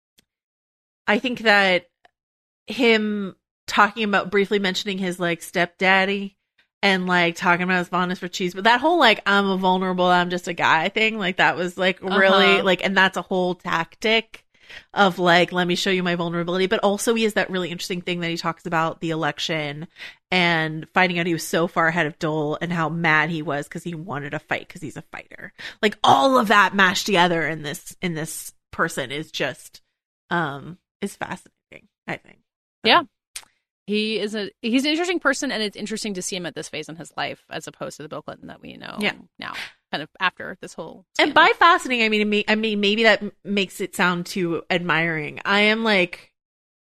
I think that him talking about briefly mentioning his like stepdaddy and like talking about his fondness for cheese, but that whole like I'm a vulnerable, I'm just a guy thing, like that was like really uh-huh. like, and that's a whole tactic of like, let me show you my vulnerability. But also he has that really interesting thing that he talks about the election and finding out he was so far ahead of Dole and how mad he was because he wanted to fight because he's a fighter. Like all of that mashed together in this in this person is just um is fascinating, I think. So. Yeah. He is a he's an interesting person, and it's interesting to see him at this phase in his life as opposed to the Bill Clinton that we know yeah. now, kind of after this whole scandal. And by fascinating, I mean, I mean, maybe that makes it sound too admiring. I am like,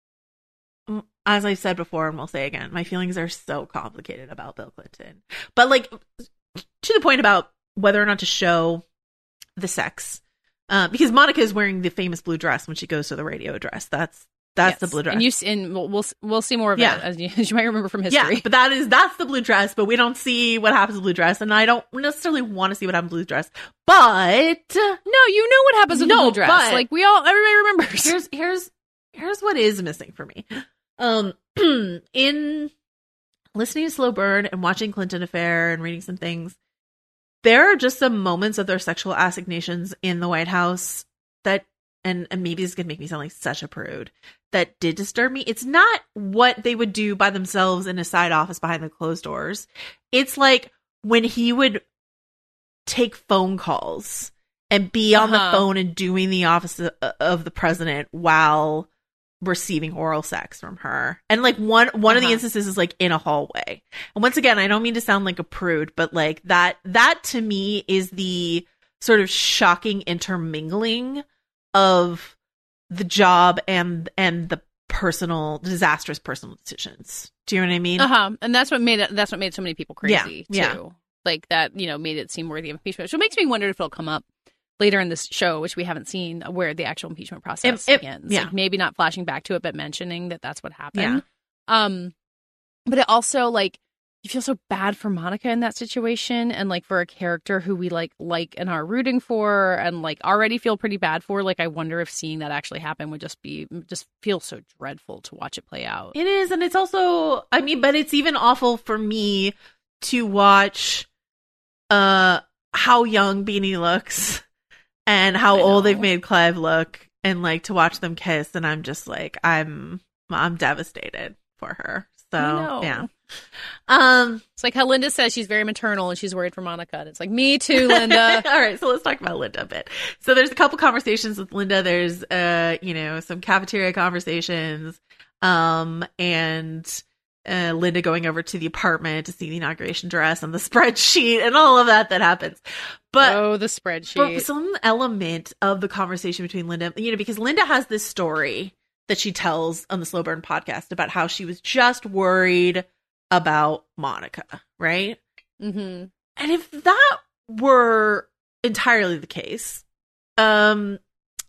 as I said before, and we'll say again, my feelings are so complicated about Bill Clinton. But like, to the point about whether or not to show the sex, uh, because Monica is wearing the famous blue dress when she goes to the radio address. That's That's yes. the blue dress, and you and we'll we'll, we'll see more of yeah. it as you, as you might remember from history. Yeah, but that is that's the blue dress, but we don't see what happens to the blue dress, and I don't necessarily want to see what happens to the blue dress. But no, you know what happens with no, the blue dress. But like we all, everybody remembers. Here's here's here's what is missing for me. Um, in listening to Slow Burn and watching Clinton Affair and reading some things, there are just some moments of their sexual assignations in the White House that. And, and maybe this is going to make me sound like such a prude, that did disturb me. It's not what they would do by themselves in a side office behind the closed doors. It's like when he would take phone calls and be on uh-huh. the phone and doing the office of, of the president while receiving oral sex from her. And like one one uh-huh. of the instances is like in a hallway. And once again, I don't mean to sound like a prude, but like that that to me is the sort of shocking intermingling of the job and and the personal disastrous personal decisions. Do you know what I mean? Uh-huh. And that's what made it that's what made so many people crazy yeah. too. Yeah. Like that, you know, made it seem worthy of impeachment. So it makes me wonder if it'll come up later in this show, which we haven't seen, where the actual impeachment process it, it, begins. Yeah. Like maybe not flashing back to it, but mentioning that that's what happened. Yeah. Um, but it also, like, you feel so bad for Monica in that situation, and like for a character who we like like and are rooting for, and like already feel pretty bad for. Like, I wonder if seeing that actually happen would just be just feel so dreadful to watch it play out. It is, and it's also, I mean, but it's even awful for me to watch uh how young Beanie looks. And how old they've made Clive look, and like to watch them kiss, and I'm just like, I'm, I'm devastated for her. So yeah, um, it's like how Linda says she's very maternal and she's worried for Monica. And it's like, me too, Linda. All right, so let's talk about Linda a bit. So there's a couple conversations with Linda. There's uh, you know, some cafeteria conversations, um, and. Uh, Linda going over to the apartment to see the inauguration dress and the spreadsheet and all of that that happens. But oh, the spreadsheet. But some element of the conversation between Linda, you know, because Linda has this story that she tells on the Slow Burn podcast about how she was just worried about Monica, right? Mm-hmm. And if that were entirely the case, um,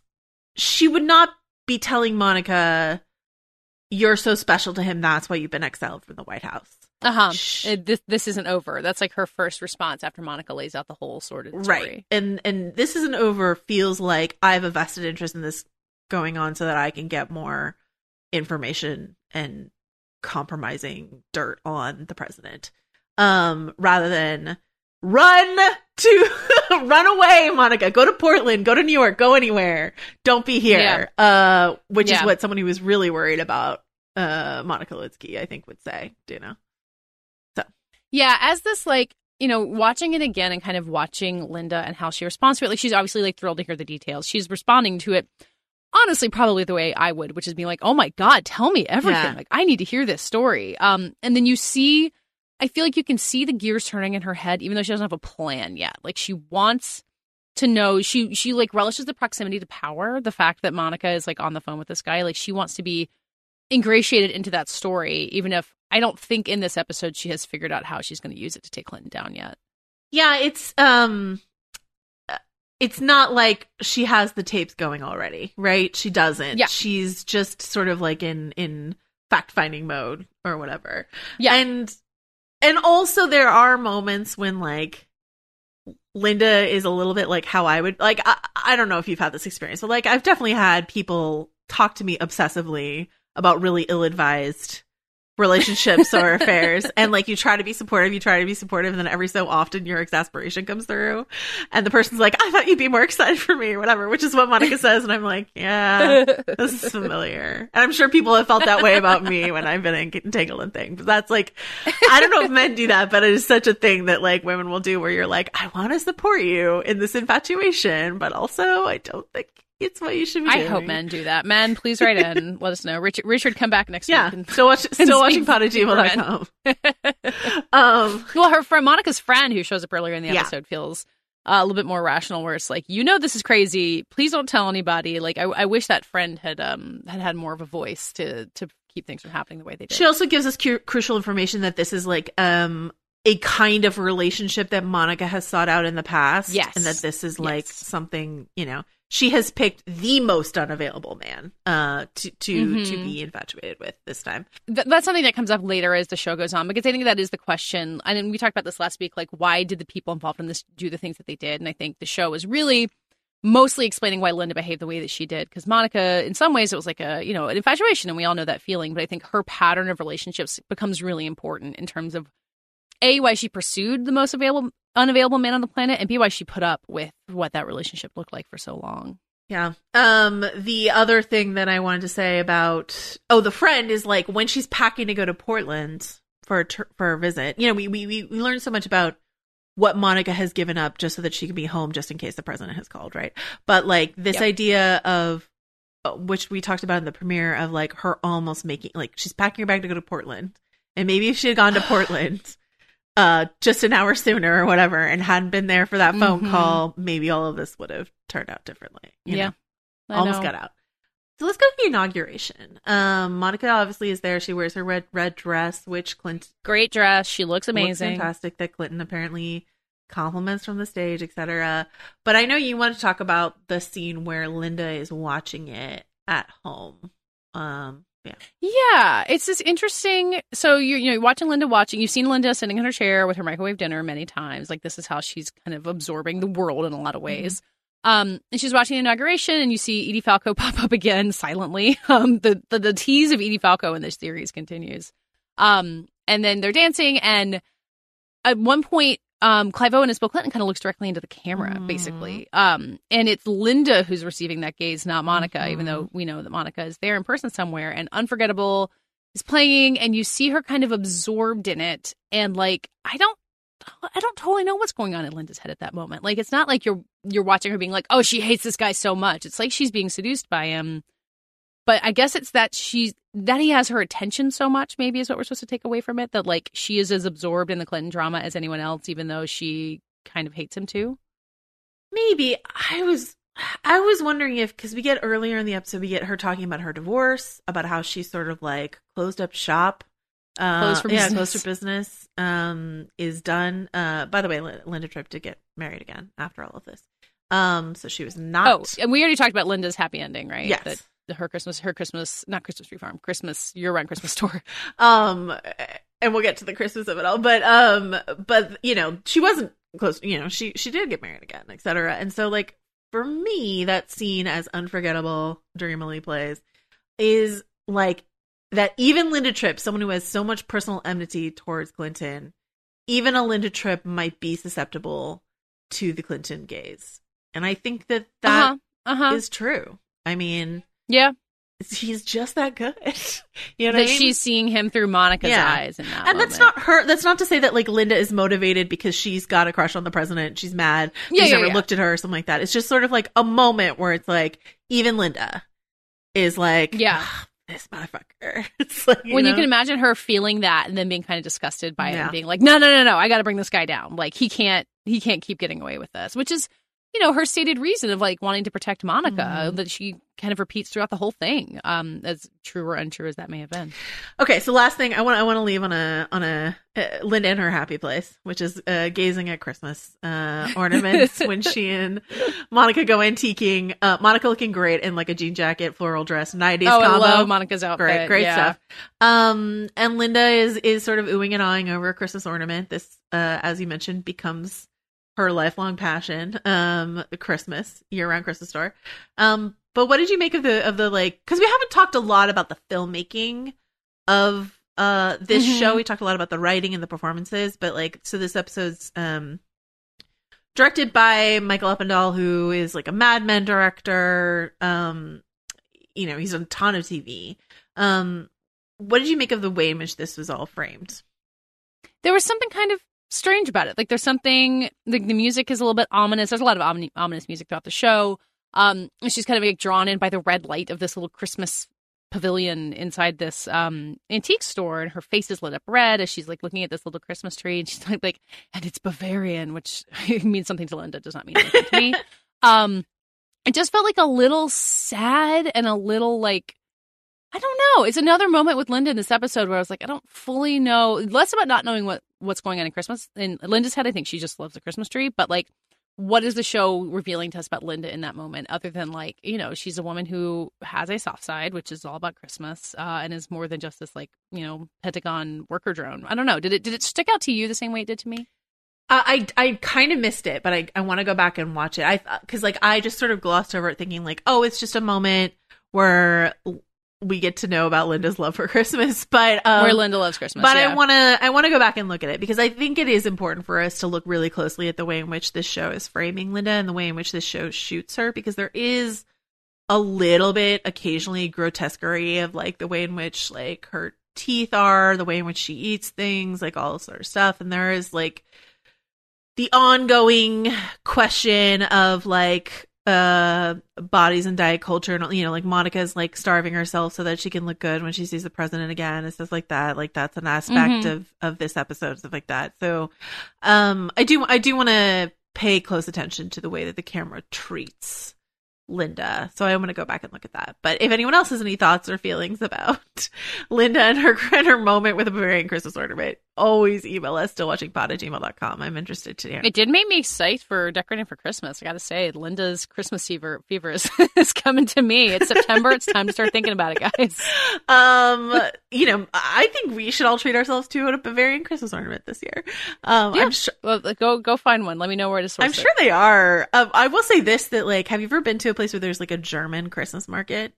she would not be telling Monica, you're so special to him, that's why you've been exiled from the White House. Uh-huh. It, this, this isn't over. That's like her first response after Monica lays out the whole sordid story. Right. And and this isn't over feels like I have a vested interest in this going on so that I can get more information and compromising dirt on the president. Um, rather than run to run away, Monica. Go to Portland, go to New York, go anywhere. Don't be here. Yeah. Uh, which yeah. is what someone who was really worried about uh, Monica Lewinsky, I think, would say. Do you know? So yeah, as this like, you know, watching it again and kind of watching Linda and how she responds to it, like she's obviously like thrilled to hear the details. She's responding to it honestly probably the way I would, which is being like, oh my God, tell me everything. Yeah. Like, I need to hear this story. Um, and then you see, I feel like you can see the gears turning in her head, even though she doesn't have a plan yet. Like, she wants to know, she, she like relishes the proximity to power, the fact that Monica is like on the phone with this guy. Like, she wants to be ingratiated into that story, even if I don't think in this episode she has figured out how she's going to use it to take Clinton down yet. Yeah, it's, um, it's not like she has the tapes going already, right? She doesn't. Yeah. She's just sort of like in, in fact-finding mode or whatever. Yeah. And, and also there are moments when like Linda is a little bit like how I would, like, I, I don't know if you've had this experience, but like I've definitely had people talk to me obsessively about really ill-advised relationships or affairs, and like you try to be supportive, you try to be supportive, and then every so often your exasperation comes through, and the person's like, I thought you'd be more excited for me or whatever, which is what Monica says, and I'm like, yeah, this is familiar. And I'm sure people have felt that way about me when I've been entangled in things, but that's like, I don't know if men do that, but it is such a thing that like women will do, where you're like, I want to support you in this infatuation, but also I don't think it's what you should be doing. I hope men do that. Men, please write in. Let us know. Richard, Richard, come back next yeah. week. And, still, watch, still watching pod at gmail dot com. um, well, her friend, Monica's friend who shows up earlier in the yeah. episode feels uh, a little bit more rational, where it's like, you know, this is crazy. Please don't tell anybody. Like, I, I wish that friend had um had had more of a voice to to keep things from happening the way they did. She also gives us cu- crucial information that this is like um a kind of relationship that Monica has sought out in the past. Yes. And that this is like yes. something, you know, she has picked the most unavailable man uh, to to, mm-hmm. to be infatuated with this time. Th- that's something that comes up later as the show goes on, because I think that is the question. I mean, we talked about this last week, like, why did the people involved in this do the things that they did? And I think the show is really mostly explaining why Linda behaved the way that she did, because Monica, in some ways, it was like a, you know, an infatuation, and we all know that feeling. But I think her pattern of relationships becomes really important in terms of A, why she pursued the most available unavailable man on the planet, and B, why she put up with what that relationship looked like for so long. Yeah. Um, the other thing that I wanted to say about, oh, the friend is like, when she's packing to go to Portland for a, ter- for a visit, you know, we, we, we learned so much about what Monica has given up just so that she can be home just in case the president has called, right? But like this yep. idea of which we talked about in the premiere, of like her almost making, like she's packing her bag to go to Portland, and maybe if she had gone to Portland uh just an hour sooner or whatever and hadn't been there for that phone Mhm. call, maybe all of this would have turned out differently. you Yeah. know? I Almost know. got out. So let's go to the inauguration. Um, Monica obviously is there. She wears her red red dress, which Clinton Great dress. She looks looks amazing. fantastic. That Clinton apparently compliments from the stage, et cetera. But I know you want to talk about the scene where Linda is watching it at home. Um, yeah, Yeah, it's this interesting. So you're you know you're watching Linda watching. You've seen Linda sitting in her chair with her microwave dinner many times. Like this is how she's kind of absorbing the world in a lot of ways. Um, and she's watching the inauguration, and you see Edie Falco pop up again silently. Um, the the, the tease of Edie Falco in this series continues. Um, and then they're dancing, and at one point, um, Clive Owen as Bill Clinton kind of looks directly into the camera, basically. Um, and it's Linda who's receiving that gaze, not Monica, even though we know that Monica is there in person somewhere. And Unforgettable is playing, and you see her kind of absorbed in it. And like, I don't, I don't totally know what's going on in Linda's head at that moment. Like, it's not like you're you're watching her being like, oh, she hates this guy so much. It's like she's being seduced by him. But I guess it's that she's that he has her attention so much, maybe, is what we're supposed to take away from it. That like she is as absorbed in the Clinton drama as anyone else, even though she kind of hates him too. maybe. I was I was wondering if, because we get earlier in the episode, we get her talking about her divorce, about how she's sort of like closed up shop. Uh, Closed for yeah, business. closed for business um, is done. Uh, by the way, Lin- Linda Tripp did get married again after all of this. Um, so she was not. Oh, and we already talked about Linda's happy ending, right? Yes. That the, her Christmas, her Christmas, not Christmas Tree Farm, Christmas year-round Christmas store. Um, and we'll get to the Christmas of it all, but um, but you know, she wasn't close. You know, she she did get married again, et cetera. And so, like, for me, that scene as unforgettable dreamily plays is like that. Even Linda Tripp, someone who has so much personal enmity towards Clinton, even a Linda Tripp might be susceptible to the Clinton gaze, and I think that that Uh-huh, uh-huh. is true. I mean, yeah. He's just that good. You know that what I mean? she's seeing him through Monica's Yeah. eyes in that And moment. that's not her. That's not to say that like Linda is motivated because she's got a crush on the president. She's mad. Yeah, He's yeah, never yeah. looked at her or something like that. It's just sort of like a moment where it's like even Linda is like, yeah, "Ah, this motherfucker. It's like, you when know? you can imagine her feeling that and then being kind of disgusted by it Yeah. and being like, no, no, no, no, I got to bring this guy down. Like he can't, he can't keep getting away with this, which is, you know, her stated reason of like wanting to protect Monica Mm-hmm. that she kind of repeats throughout the whole thing, um, as true or untrue as that may have been. Okay, so last thing I want I want to leave on a on a uh, Linda in her happy place, which is uh, gazing at Christmas uh, ornaments when she and Monica go antiquing. Uh, Monica looking great in like a jean jacket, floral dress, nineties Oh, I combo. love Monica's outfit. Great, great Yeah. stuff. Um, and Linda is is sort of oohing and awing over a Christmas ornament. This, uh, as you mentioned, becomes her lifelong passion. Um, Christmas, year-round Christmas store. Um, but what did you make of the of the like? Because we haven't talked a lot about the filmmaking of uh this Mhm. show. We talked a lot about the writing and the performances, but like, so this episode's um directed by Michael Eppendahl, who is like a Mad Men director. Um, you know, he's done a ton of T V. Um, what did you make of the way in which this was all framed? There was something kind of strange about it. Like there's something, like the music is a little bit ominous. There's a lot of omni- ominous music throughout the show. Um, and she's kind of like drawn in by the red light of this little Christmas pavilion inside this um antique store, and her face is lit up red as she's like looking at this little Christmas tree, and she's like, like and it's Bavarian, which means something to Linda, does not mean anything to me. Um, it just felt like a little sad and a little like, I don't know. It's another moment with Linda in this episode where I was like, I don't fully know. Less about not knowing what, what's going on in Christmas. In Linda's head, I think she just loves the Christmas tree. But like, what is the show revealing to us about Linda in that moment? Other than like, you know, she's a woman who has a soft side, which is all about Christmas, uh, and is more than just this like, you know, Pentagon worker drone. I don't know. Did it did it stick out to you the same way it did to me? I I, I kind of missed it, but I I want to go back and watch it. I because like I just sort of glossed over it, thinking like, oh, it's just a moment where we get to know about Linda's love for Christmas, but um, Where Linda loves Christmas. But yeah. I want to I want to go back and look at it because I think it is important for us to look really closely at the way in which this show is framing Linda and the way in which this show shoots her, because there is a little bit occasionally grotesquerie of like the way in which like her teeth are, the way in which she eats things, like all this sort of stuff, and there is like the ongoing question of like uh bodies and diet culture, and you know, like Monica's like starving herself so that she can look good when she sees the president again and stuff like that. Like that's an aspect Mm-hmm. of of this episode, stuff like that. So um I do I do want to pay close attention to the way that the camera treats Linda. So I'm going to go back and look at that. But if anyone else has any thoughts or feelings about Linda and her and her moment with a Bavarian Christmas ornament, always email us, stillwatchingpod at gmail dot com. I'm interested to hear. It did make me psyched for decorating for Christmas. I got to say, Linda's Christmas fever, fever is, is coming to me. It's September. It's time to start thinking about it, guys. Um, you know, I think we should all treat ourselves to a Bavarian Christmas ornament this year. Um, Yeah. I'm sure. Well, go go find one. Let me know where to source I'm it. sure they are. Um, I will say this: that like, have you ever been to a place where there's like a German Christmas market?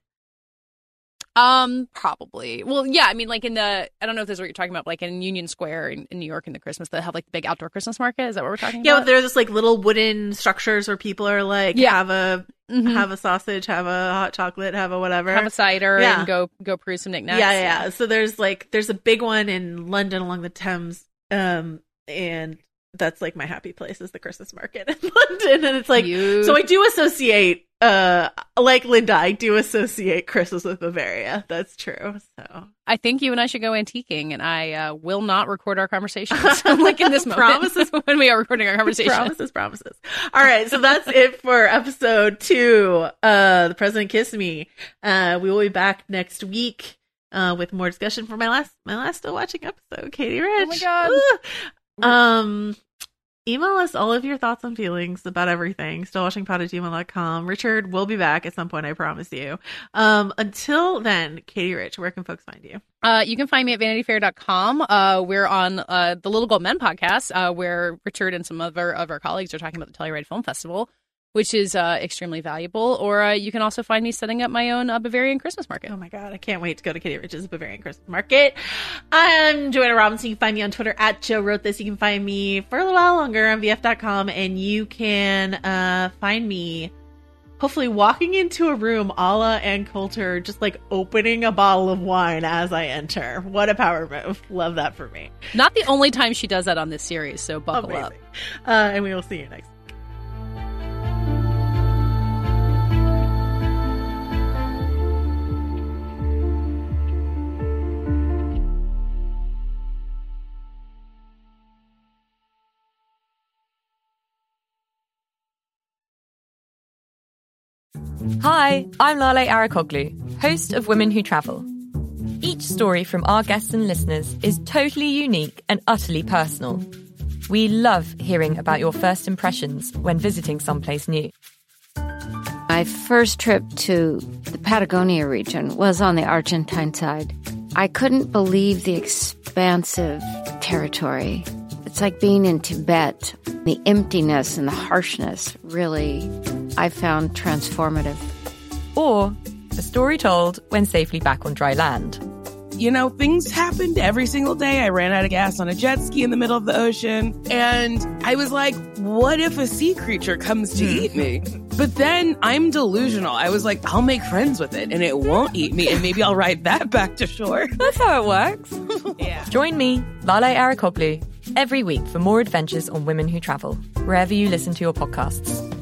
Um, probably. Well, yeah. I mean, like in the, I don't know if this is what you're talking about, like in Union Square in, in New York in the Christmas, they have like the big outdoor Christmas market. Is that what we're talking Yeah, about? there's this like little wooden structures where people are like, Yeah. have a Mhm. have a sausage, have a hot chocolate, have a whatever, Have a cider Yeah. and go go peruse some knickknacks. Yeah, yeah, yeah. So there's like there's a big one in London along the Thames, um, and that's like my happy place is the Christmas market in London, and it's like You- so I do associate, uh, like Linda, I do associate Christmas with Bavaria. That's true. So I think you and I should go antiquing, and I uh, will not record our conversations like in this moment. Promises when we are recording our conversation. Promises, promises. All right, so that's it for episode two. Uh, The President Kissed Me. Uh, we will be back next week uh, with more discussion for my last my last still watching episode. Katie Rich. Oh my God. Ooh. Um, email us all of your thoughts and feelings about everything. stillwatchingpod at gmail dot com. Richard will be back at some point, I promise you. Um, until then, Katie Rich, where can folks find you? Uh, you can find me at vanity fair dot com. Uh, we're on uh, the Little Gold Men podcast, uh, where Richard and some other of our colleagues are talking about the Telluride Film Festival, which is uh, extremely valuable. Or uh, you can also find me setting up my own uh, Bavarian Christmas market. Oh my God, I can't wait to go to Katie Rich's Bavarian Christmas Market. I'm Joanna Robinson. You can find me on Twitter at Joe Wrote This. You can find me for a little while longer on V F dot com, and you can uh, find me hopefully walking into a room a la Ann Coulter, just like opening a bottle of wine as I enter. What a power move. Love that for me. Not the only time she does that on this series, so buckle Amazing. up. Uh, and we will see you next week. Hi, I'm Lale Arakoglu, host of Women Who Travel. Each story from our guests and listeners is totally unique and utterly personal. We love hearing about your first impressions when visiting someplace new. My first trip to the Patagonia region was on the Argentine side. I couldn't believe the expansive territory. It's like being in Tibet. The emptiness and the harshness really, I found transformative. Or a story told when safely back on dry land. You know, things happened every single day. I ran out of gas on a jet ski in the middle of the ocean. And I was like, what if a sea creature comes to eat me? But then I'm delusional. I was like, I'll make friends with it and it won't eat me. And maybe I'll ride that back to shore. That's how it works. Yeah. Join me, Lale Arakoglu, every week for more adventures on Women Who Travel, wherever you listen to your podcasts.